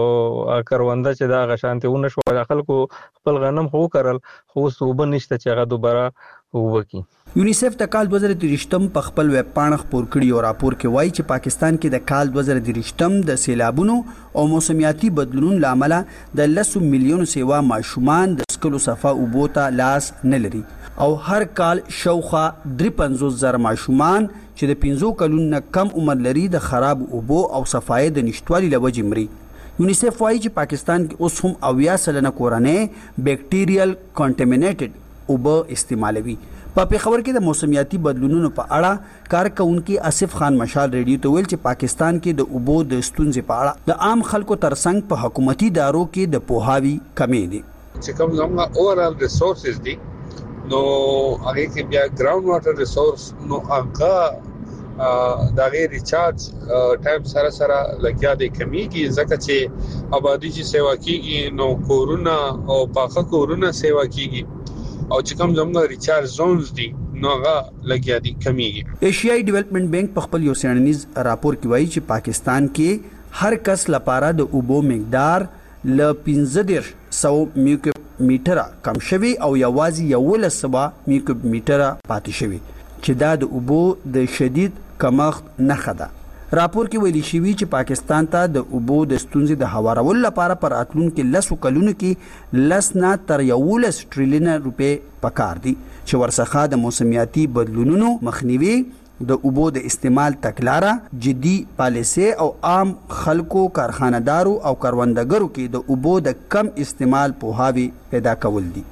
کرونده چې دا هغه شانتې ونه شوه، د خلکو خپل غنم خو وکرل خو اوس اوبه نشته چې هغه دوباره اوبه کړي. یونیسف د کال دوه زره دېرشم په خپل ویب پاڼه خپور کړي یو راپور کې وایي چې پاکستان کې د کال دوه زره دېرشم د سیلابونو او موسمیاتي بدلونونو له امله د لسو میلیونو سیوا ماشومان د څښلو صفا اوبو ته لاس نه لري او هر کال شاوخوا درې پنځوس زره ماشومان چې د پنځو کلونو نه کم عمر لري د خراب اوبو او صفایي د نشتوالي له وجې مري. یونیسف وایي چې پاکستان کې اوس هم اویا سلنه کورنۍ بیکټیریل کانټامینیټډ اوبه استعمالوي. په پیښور کې د موسمیاتي بدلونونو په اړه کارکونکو اسف خان مشال ریډیو ته ویل چې پاکستان کې د اوبو د ستونزې په اړه د عام خلکو ترڅنګ په حکومتي ادارو کې د پوهاوی کمی دي. چې کوم زموږ اورال ریسورسز دي نو هغه کې بیا ګراوند واټر ریسورس نو هغه دا غیر ریچارج ټایم سره سره لګیا دی کمیږي ځکه چې آبادی چې سیوا کیږي نو کورونا او پاخه کورونا سیوا کیږي او چې کوم زموږ ریچارج زونز دي نو هغه لګیا دي کمیږي. ایشیايي ډیولپمنٹ بانک په خپل یو سیړنیز راپور کې وایي چې پاکستان کې هر کس لپاره د اوبو مقدار ل پنځه دېرش سو میکوب میټره کم شوی او یوازې یولس سوه میکوب میټره پاتې شوی چې دا د اوبو د شدید کمښت نښه ده. راپور کې ویلي شوی چې پاکستان ته د اوبو د ستونزې د هوارولو لپاره پر راتلونکو لسو کلونو کې لس نه تر یولس ټریلیونه روپۍ پکار دي چې ورڅخه د موسمیاتي بدلونونو مخنیوي، د اوبو د استعمال تکلاره، جدي پالیسي او عام خلکو، کارخانه‌دارو او کروندګرو کې د اوبو د کم استعمال پوهاوی پیدا کول دي.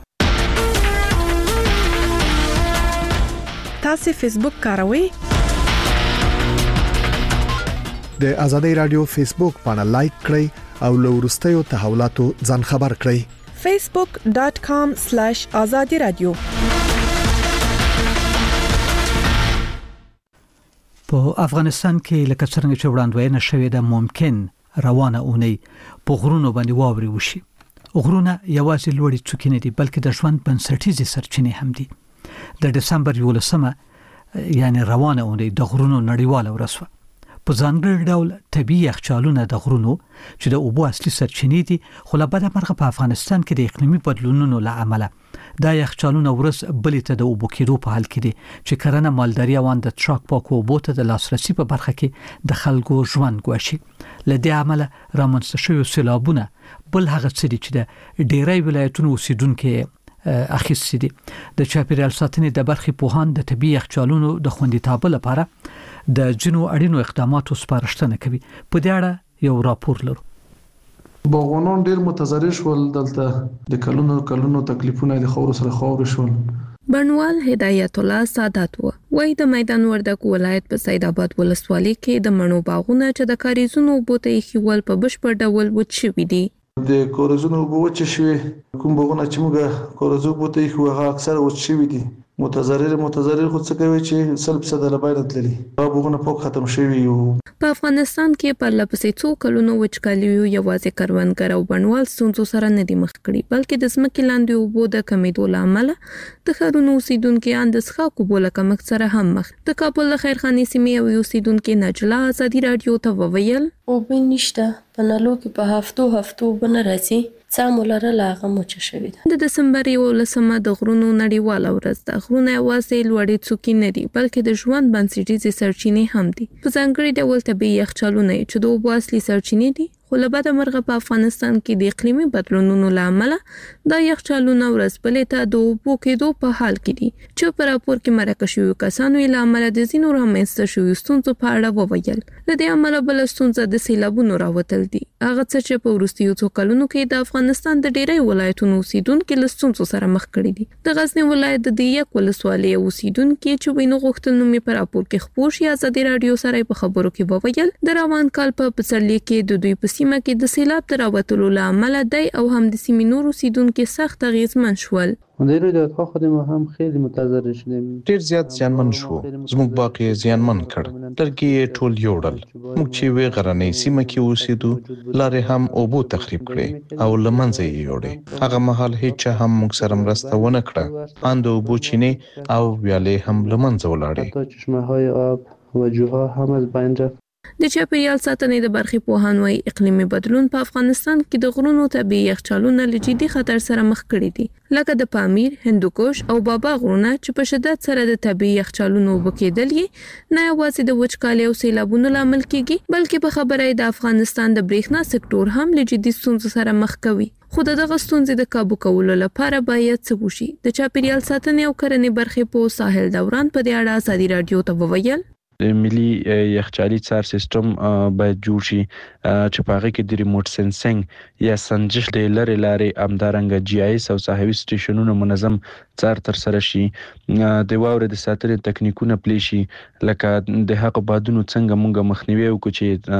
تاسو فیسبوک کاروئ؟ د ازادي رادیو فیسبوک باندې لایک کړئ او له وروستیو تحولاتو ځان خبر کړئ. فیسبوک ډاٹ کام سلیش ازادي رادیو. په افغانستان کې لکه څنګه چې وړاندوینه شوې ده ممکن روانه اونۍ په غرونو باندې واوري وشي. غرونه یوازې لوړې څوکې نه دي بلکې د ژوند بنسټیزې سرچینې هم دي. د دسمبر یولسمه یعنی روانه اونۍ د غرونو نړیواله ورځ وه. په ځانګړي ډول طبیعي یخچالونه د غرونو چې د اوبو اصلي سرچینې دي خو له بده مرغه په افغانستان کې د اقلیمي بدلونونو له امله دا یخچالونه ورځ بلې ته د اوبو کېدو په حال کې دي چې کرنه، مالداري او د ټراک پاکو اوبو ته د لاسرسي په برخه کې د خلکو ژوند ګواښي. له دې امله رامنځته شوي سیلابونه بل هغه څه دي چې د ډېری ولایتونو اوسیدونکو اخیستي دي. د چاپیریال ساتنې د برخې پوهان د طبیعي یخچالونو د خوندیتابه لپاره د جنو اړینو اقداماتو سپارښتنه کوي. په دې اړه یو راپور لرو. باغوانان ډیر متضرر شول، دلته د کلونو کلونو تکلیفونه د خور سره خور شول. بڼوال هدایت الله سادات و وای د میدان وردګ ولایت په سید آباد ولسوالۍ کې د مڼو باغونه چې د کاریزونو بوته خېول په بشپړ ډول وچوي دي. د کورزونو بوته شوی کوم باغونه چې موږ کورزو بوته خو هغه اکثر وچوي دي. متضرر متضرر خو څه کوي چې سلب صد لباینه تللی باغونه پوک ختم شوی یو. په افغانستان کې په لپسې څو کلونو وچکالي یوازې کروندګر او بڼوال ستونزو سره نه دي مخ کړي بلکې د ځمکې لاندې اوبو د کمیدو له امله د ښارونو اوسیدونکو اند څښاک اوبو له کمښت سره هم مخ. د کابل د خیرخانې سیمې او اوسیدونکو نجلا ازادي رادیو ته وویل اوبه نشته په نالو کې په هفتو هفتو بنه راځي څامولره لاغه موچ شوې ده. د دسمبر یولسمه د غرونو نړیواله ورځ ده. غرونه یوازې لوړې څوکې نه دي بلکې د ژوند بنسټیزې سرچینې هم دي. په ځانګړي ډول طبیعي یخچالونه چې د اوبو اصلي سرچینې دي خو له بده مرغه په افغانستان کې د اقلیمي بدلونونو له امله دا یخچالونه ورځ بلې ته د اوبو کېدو په حال کې دي چې په راپور کې مرکه شویو کسانو له امله د ځینو رامنځته شویو ستونزو په اړه وویل. له دې امله بل ستونزه د سیلابونو راوتل دي. هغه څه چې په وروستیو څو کلونو کې د افغانستان د ډېری ولایتونو اوسیدونکو له ستونزو سره مخ کړي دي. د غزنی ولایت د دیک ولسوالۍ اوسیدونکو چې وینو غوښتل نومي په راپور کې خبر شي ازادي رادیو سره په خبرو کې وویل د روان کال په پسرلي کې د دوی په سیمه کې د سیلاب د راوتلو له امله دی او هم د سیمې نور اوسیدونکو سخت اغیزمن شول. مدیر رویدادها خود ما هم خیلی متضرر شدیم. ډیر زیات زیانمن شو. زموږ باقي زیانمن کړ. لرګي ټول یوړل. موږ چې وی غرنۍ سیمه کې اوسېدو لارې هم اوبو تخریب کړې او لمنځه یې یوړې. هغه مهال هیڅ هم موږ سره مرسته ونه کړه. اند اوبو چینه او ویالې هم لمنځه ولاړې. حتی چشمه های آب و جوها هم از بین رفت. د چاپیریال ساتنې د برخې پوهان وايي اقلیمي بدلون په افغانستان کې د غرونو طبیعي یخچالونه له جدي خطر سره مخ کړي دي لکه د پامیر، هندوکش او بابا غرونه چې په شدت سره د طبیعي یخچالونو وبکیدل یې نه یوازې د وچکالۍ او سیلابونو لامل کیږي بلکې په خبره د افغانستان د برېښنا سکتور هم له جدي ستونزو سره مخ کوي. خو دغه ستونزې د کابو کولو لپاره باید څه وشي. د چاپیریال ساتنې او کرنې برخې په ساحل دوران په دې اړه ازادي رادیو ته وویل ملي یخچالي څار سیستم باید جوړ شي چې په هغه کې د ریموټ سنسنګ یا سنجش د لارې لارې همدارنګه جی آی اس او ساحوي سټیشنونو منظم څار تر سره شي، د واورې د ساتنې تکنیکونه پلی شي، لکه د هغه بادونو څنګه مونږ مخنیوي وکړو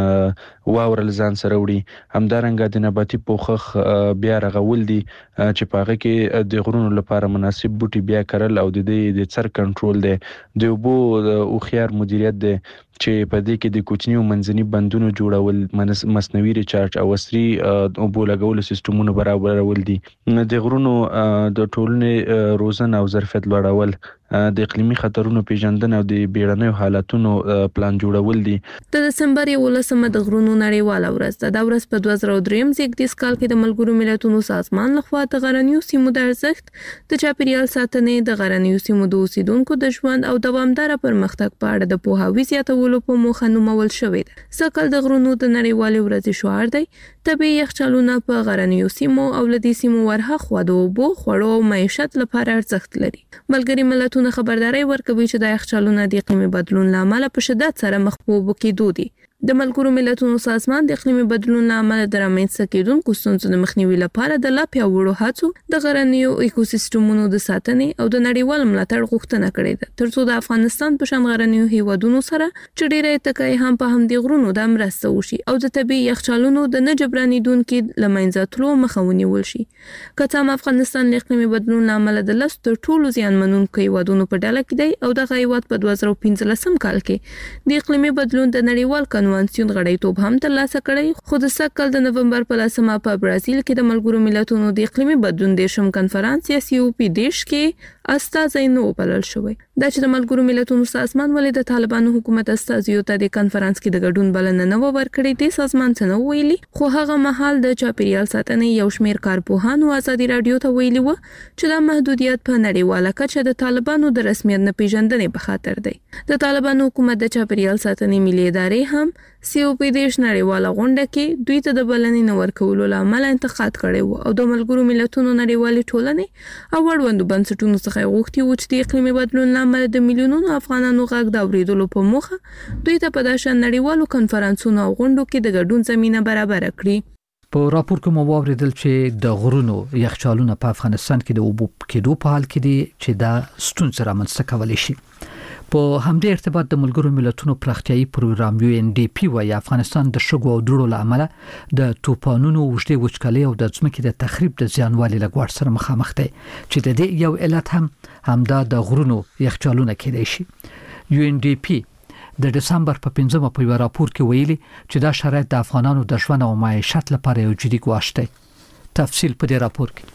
چې واوره له ځان سره وړي، همدارنګه د نباتي پوښښ بیا رغول دي چې په هغه کې د غرونو لپاره مناسب بوټي بیا کرل او د دې د څر کنټرول دی، د اوبو او خيار مدیریت دی چې په دې کې د کوچني او منځني بندونو جوړول، مصنوعي ریچارج او عصري اوبو لګولو سیستمونه برابرول دي، د غرونو د ټولنې روزنه او ظرفیت لوړول، د اقلیمي خطرونو پیژندنه او د بیړنیو حالاتونو پلان جوړول دي. د دسمبر یولسمه د غرونو نړیواله ورځ ده. دا ورځ په دوه زره درې زیږدیز کال کې د ملګرو ملتونو سازمان لخوا د غرنیو سیمو د ارزښت، د چاپیریال ساتنې، د غرنیو سیمو د اوسیدونکو د ژوند او دوامداره پرمختګ په اړه د پوهاوي زیاتولو په موخه نومول شوې ده. سږکال د غرونو د نړیوالې ورځې شعار دی طبیعي یخچالونه په غرنیو سیمو او لدې سیمو ورهاخوا د اوبو، خوړو او معیشت لپاره ارزښت لري. ملګري ملتونه خبرداري ورکوي چې د یخچالونو د اقلیمي بدلون لامل په شدت سره مخ په کېدو دي. د ملګرو ملتونو سازمان د اقلیمي بدلون لامل د رامنځته کېدونکو ستونزو د مخنیوي لپاره د لا پیاوړو هڅو د غرنیو ایکوسیستمونو د ساتنې او د نړیوال ملاتړ غوښتنه کړې ده، ترڅو د افغانستان په شان غرنیو هیوادونو سره چې ډېرې تکای هم په همدې غرونو د مرسته وشي او د طبيعي یخچالونو د نه جبرانیدونکو لمنځه تلو مخه ونیول شي. که څه هم افغانستان د اقلیمي بدلون لامل د لس تر ټولو زیانمنونکو هیوادونو په ډله کې دی او د هیواد په دوه زره پنځلسم کال کې د اقلیمي بدلون د نړیوال کنوانسیون غړیتوب هم ترلاسه کړی، خو د سږ کال د نومبر په لسمه په برازیل کې د ملګرو ملتونو د اقلیمي بدلون دیرشم کنفرانس یا سی او پی دیش کې استازی نه وبلل شوی. دا چې د ملګرو ملتونو سازمان ولې د طالبانو حکومت استازیو ته د کنفرانس کې د ګډون بلنه نه ورکړې، د سازمان څخه نو ویلي، خو هغه مهال د چاپیریال ساتنې یو شمېر کارپوهانو ازادي رادیو ته ویلي و چې دا محدودیت په نړیواله کچه د طالبانو د رسمیت نه پیژندنې په خاطر دی. د طالبانو حکومت د چاپیریال ساتنې ملي ادارې هم سی او پی دیش نړیواله غونډه کې دوی ته د بلنې نه ورکولو لامل انتقاد کړی و او د ملګرو ملتونو نړیوالې ټولنې او اړوندو بنسټونو څخه غوښتي و چې د اقلیمي بدلون لامل د میلیونونو افغانانو غږ د اورېدلو په موخه دوی ته په داسې نړیوالو کنفرانسونو او غونډو کې د ګډون زمينه برابر کړي. په راپور کې مو واوریدل چې د غرونو یخچالونه په افغانستان کې د اوبو کېدو په حال کې دي چې دا ستونزې رامنځته کولی شي. په همدې ارتباط د ملګرو ملتونو پراختیایي پروګرام یو ان ډي پی وايي افغانستان د شګو او دوړو لامل د طوفانونو وجدي وچکالۍ او د ځمکې د تخریب د زیانوالي لګوړ سره مخامخ دی چې د دې یو علت هم همدا د غرونو یخچالونه کېدای شي. یو ان ډي پی د دسمبر په پنځمه په یو راپور کې ویلي چې دا شرایط د افغانانو د ژوند او معیشت لپاره یو جدي ګواښ دی. تفصیل په دې راپور کې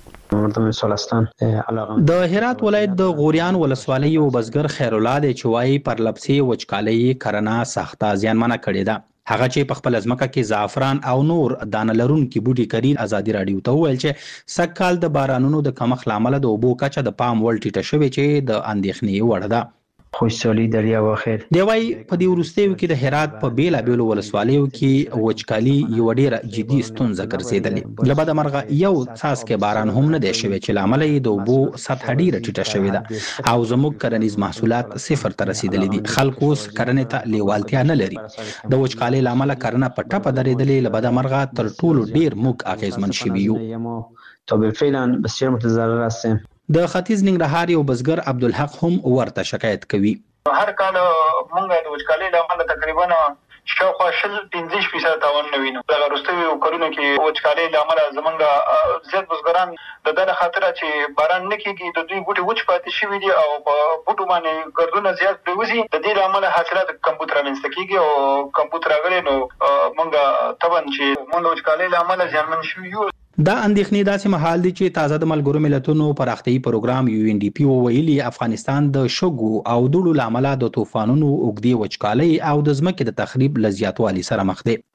د هرات ولایت د غوریان ولسوالۍ او بزګر خیر الله د چوي پر لپسي وچکالۍ کرنا سخته زیانمنه کړې ده. هغه چې په خپل ځمکه کې زعفران او نور دانه لرونکي بوټي کري ازادي رادیو ته ویل چې سږکال د بارانونو د کمښت لامل د اوبو کچه د پام وړ ټیټه شوې چې د اندېښنې وړ ده. خوشحالي دریا واخیر دی وای په دې ورستیو کې د هرات په بیلا بیلو ولسوالیو کې وچکالي یو ډیره جدي ستونزه ګرځیدلې. لبد مرغه یو څاس کې باران هم نه دی شوی چې لامل یې د اوبو سطح ډیره ټیټه شوې ده او زموږ کرنیز محصولات صفر ته رسیدلې دي. خلکو اوس کرنې ته لیوالتیا نه لري. د وچکالۍ لامل کرنه په ټپه درېدلې. لبد مرغه تر ټولو ډیر موږ اغیزمن شوي یو. تو فعلا بسیار متضرر هستیم. د ختیځ ننګرهار یو بزګر عبدالحق هم ورته شکایت کوي. هر کال مونږ د وچکالۍ لامل تقریبا شاوخوا شل پنځه فیصد تاوان نه وینو. د غروستوي کورونو کې وچکالۍ لامل زمونږ زیات بزګران د دغه خاطر چې باران نه کیږي د دوی بوټي وچ پاتې شوي دي او په بوټو باندې ګردونه زیات پریوزي. د دې لامل حاصلات کمپیوټر رامنځته کیږي او کمپیوټر راغلی نو مونږ طبعا چې مونږ وچکالۍ لامل زیانمن شوي یو. دا اندېښنې داسې مهال دي چې تازه د ملګرو ملتونو پراختیایي پروګرام یو ان ډي پی ویلي افغانستان د شګو او دوړو لامل د طوفانونو اوږدې وچکالۍ او د ځمکې د تخریب له زیاتوالي سره مخ دی.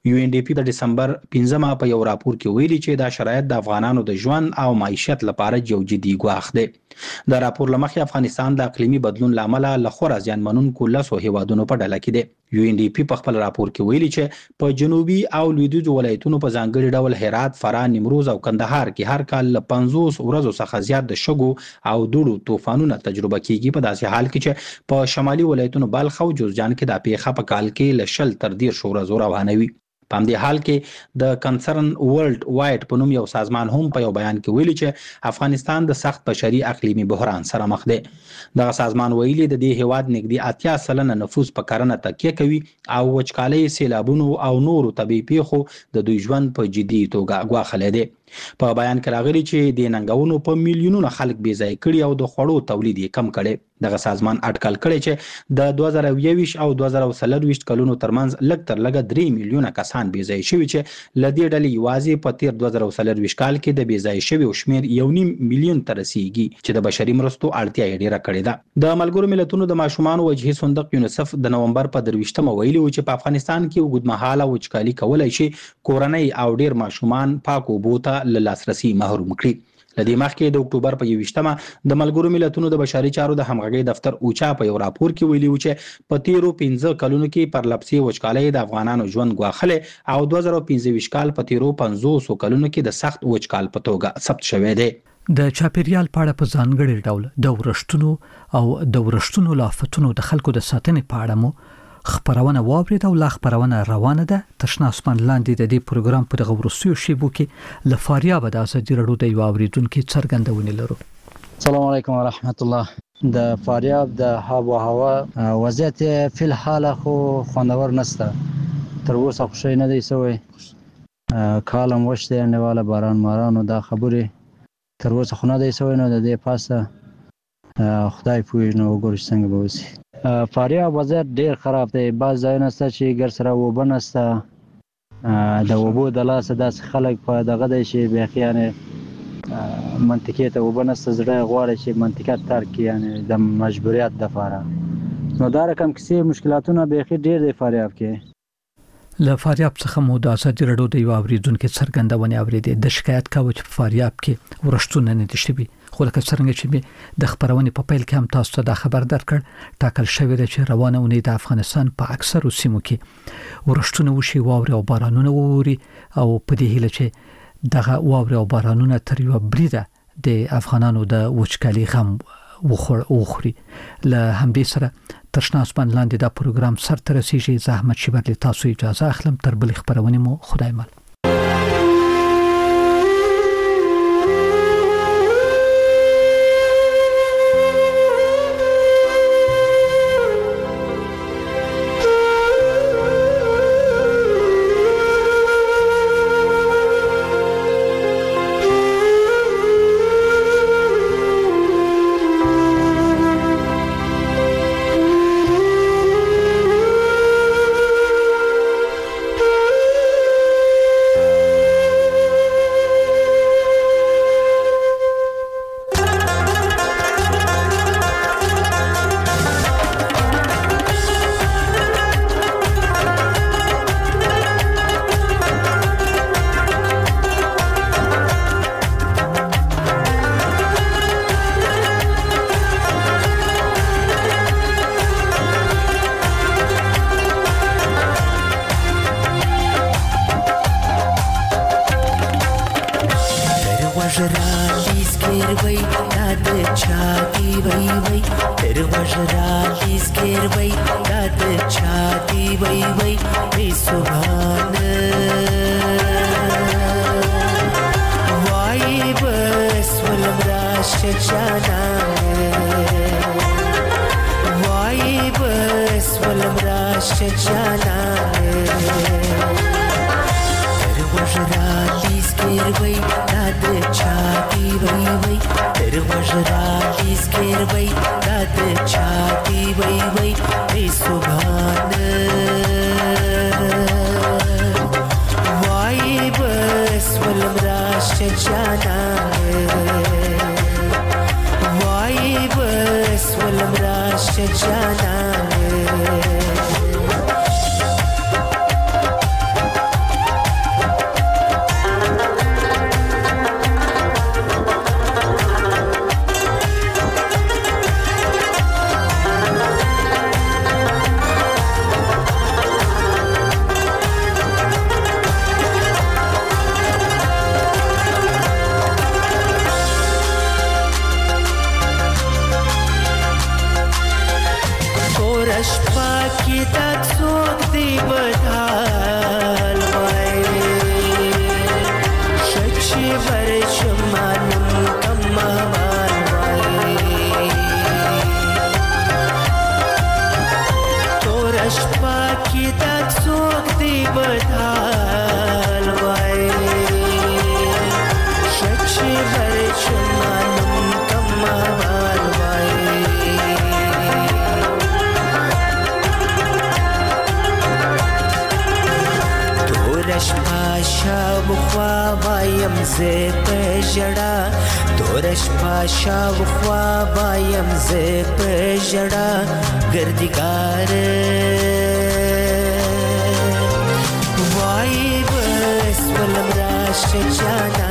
یو ان ډي پی د دسمبر پنځمه په یو راپور کې ویلي چې دا شرایط د افغانانو د ژوند او معیشت لپاره یو جدي ګواښ دی. د راپور لمخې افغانستان د اقلیمي بدلون لامل له خورا زیانمنونکو لسو هیوادونو په ډله کې دی. یو ان ډي پی په خپل راپور کې ویلي چې په جنوبي او لویدیځ ولایتونو په ځانګړي ډول هرات، فراه، نیمروز او کندهار کې هر کال له پنځوس ورځو څخه زیات د شګو او دوړو طوفانونه تجربه کیږي، په داسې حال کې چې په شمالي ولایتونو بلخ او جوزجان کې د پیښه په کال کې له شل تر دېرش ورځو روانوي. په همدې حال کې د کنسرن ورلد وایډ په نوم یو سازمان هم په یو بیان کې ویلي چې افغانستان د سخت بشري اقلیمي بحران سره مخ دی. دغه سازمان ویلي د دې هیواد نږدې اتیا سلنه نفوس په کرنه تکیه کوي او وچکالۍ، سیلابونو او نورو طبیعي پیښو د دوی ژوند په جدي توګه ګواښلی دی. په بیان کې راغلي چې د ننګونو په میلیونونو خلک بې ځای کړي او د خوړو تولید یې کم کړي. دغه سازمان اټکل کړی چې د دوه زره یوویشت او دوه زره څلرویشت کلونو ترمنځ لږ تر لږه درې میلیونه کسان بې ځای شوي چې له دې ډلې یوازې په تیر دوه زره څلرویشت کال کې د بې ځای شویو شمېر یو نیم میلیون ته رسیږي چې د بشري مرستو اړتیا یې ډېره کړې ده. د ملګرو ملتونو د ماشومانو وجهي صندوق یونیسف د نومبر په درویشتمه ویلي و چې په افغانستان کې اوږدمهاله وچکالي کولی شي کورنۍ او ډېر ماشومان پاکو اوبو ته له لاسرسي محروم کړي. لدې مخکې د اکتوبر په یوویشتمه د ملګرو ملتونو د بشري چارو د همغږۍ دفتر اوچا په یو راپور کې ویلي و چې په تیرو پنځه کلونو کې پرلپسې وچکالۍ د افغانانو ژوند ګواښلی او دوه زره پنځه ویشت کال په تیرو پنځوسو کلونو کې د سخت وچکال په توګه ثبت شوی دی. د چاپیریال په اړه په ځانګړي ډول د ورښتونو او د ورښتونو لافتونو د خلکو د ساتنې په اړه مو خبرونه واورید او لا خبرونه روانه ده. تشنا اسمان لاندې د دې پروګرام په دغه ورسیو شیبو کې لفاریاب د ازادي رادیو د یو اوریدونکو څرګندونه لرو. السلام علیکم ورحمت الله. د فاریاب د هوا و هوا وضعیت فی الحال خو خوندور نسته، تر اوسه خو شي نه دی سوی. کالم وشته نیواله باران مارانو دا خبره تر اوسه خو نه دی سوی، نو د دې پاسه خدای پوهیږي نو وګورئ څنګه به وسی. فاریاب وضعیت ډیر خراب دی. بعض ځایونه سته چې ګر سره وبه نسته، د وبو د لاسه داسې خلک په دغه دی چې بیخي یعنې منطقې ته وبه نسته، زړه غواړي چې منطقه ترک کړي، یعنې د مجبوریت دپاره. نو دا رقم کیسې مشکلاتونه بیخي ډیر دی فاریاب کې. له فاریاب څخه مو د ازادي رادیو د یو اوریدونکو څرګندونه اورېدې. د شکایت کاوه چې په فاریاب کې ورښتونه نه دي شوي، خو لکه څنګه چې د خبرونې په پیل کې هم تاسو ته دا خبر درکړ، ټاکل شوی دی چې روانه اونۍ د افغانستان په اکثرو سیمو کې ورښتونه وشي، واورې او بارانونه ووري، او په دې هیله چې دغه واورې او بارانونه تر یوه بریده د افغانانو د وچکالۍ غم وخوري. له همدې سره تر شنه اسمان لاندې دا پروګرام سر ته رسیږي. زه احمد شیبر له تاسو اجازه اخلم. تر بلې خبرونې مو خدای مل. شپه کې د څوک دی بدحال وای شچې ورشمانم کمال وای تور شپه کې د څوک دی بدحال وای شچې ورشمانم کمال وای شپاشا بخوا بایم زه په ژړا تورش پاشا بخوا بایم زه په ژړا ګردګار وای بس ولم راشه جانا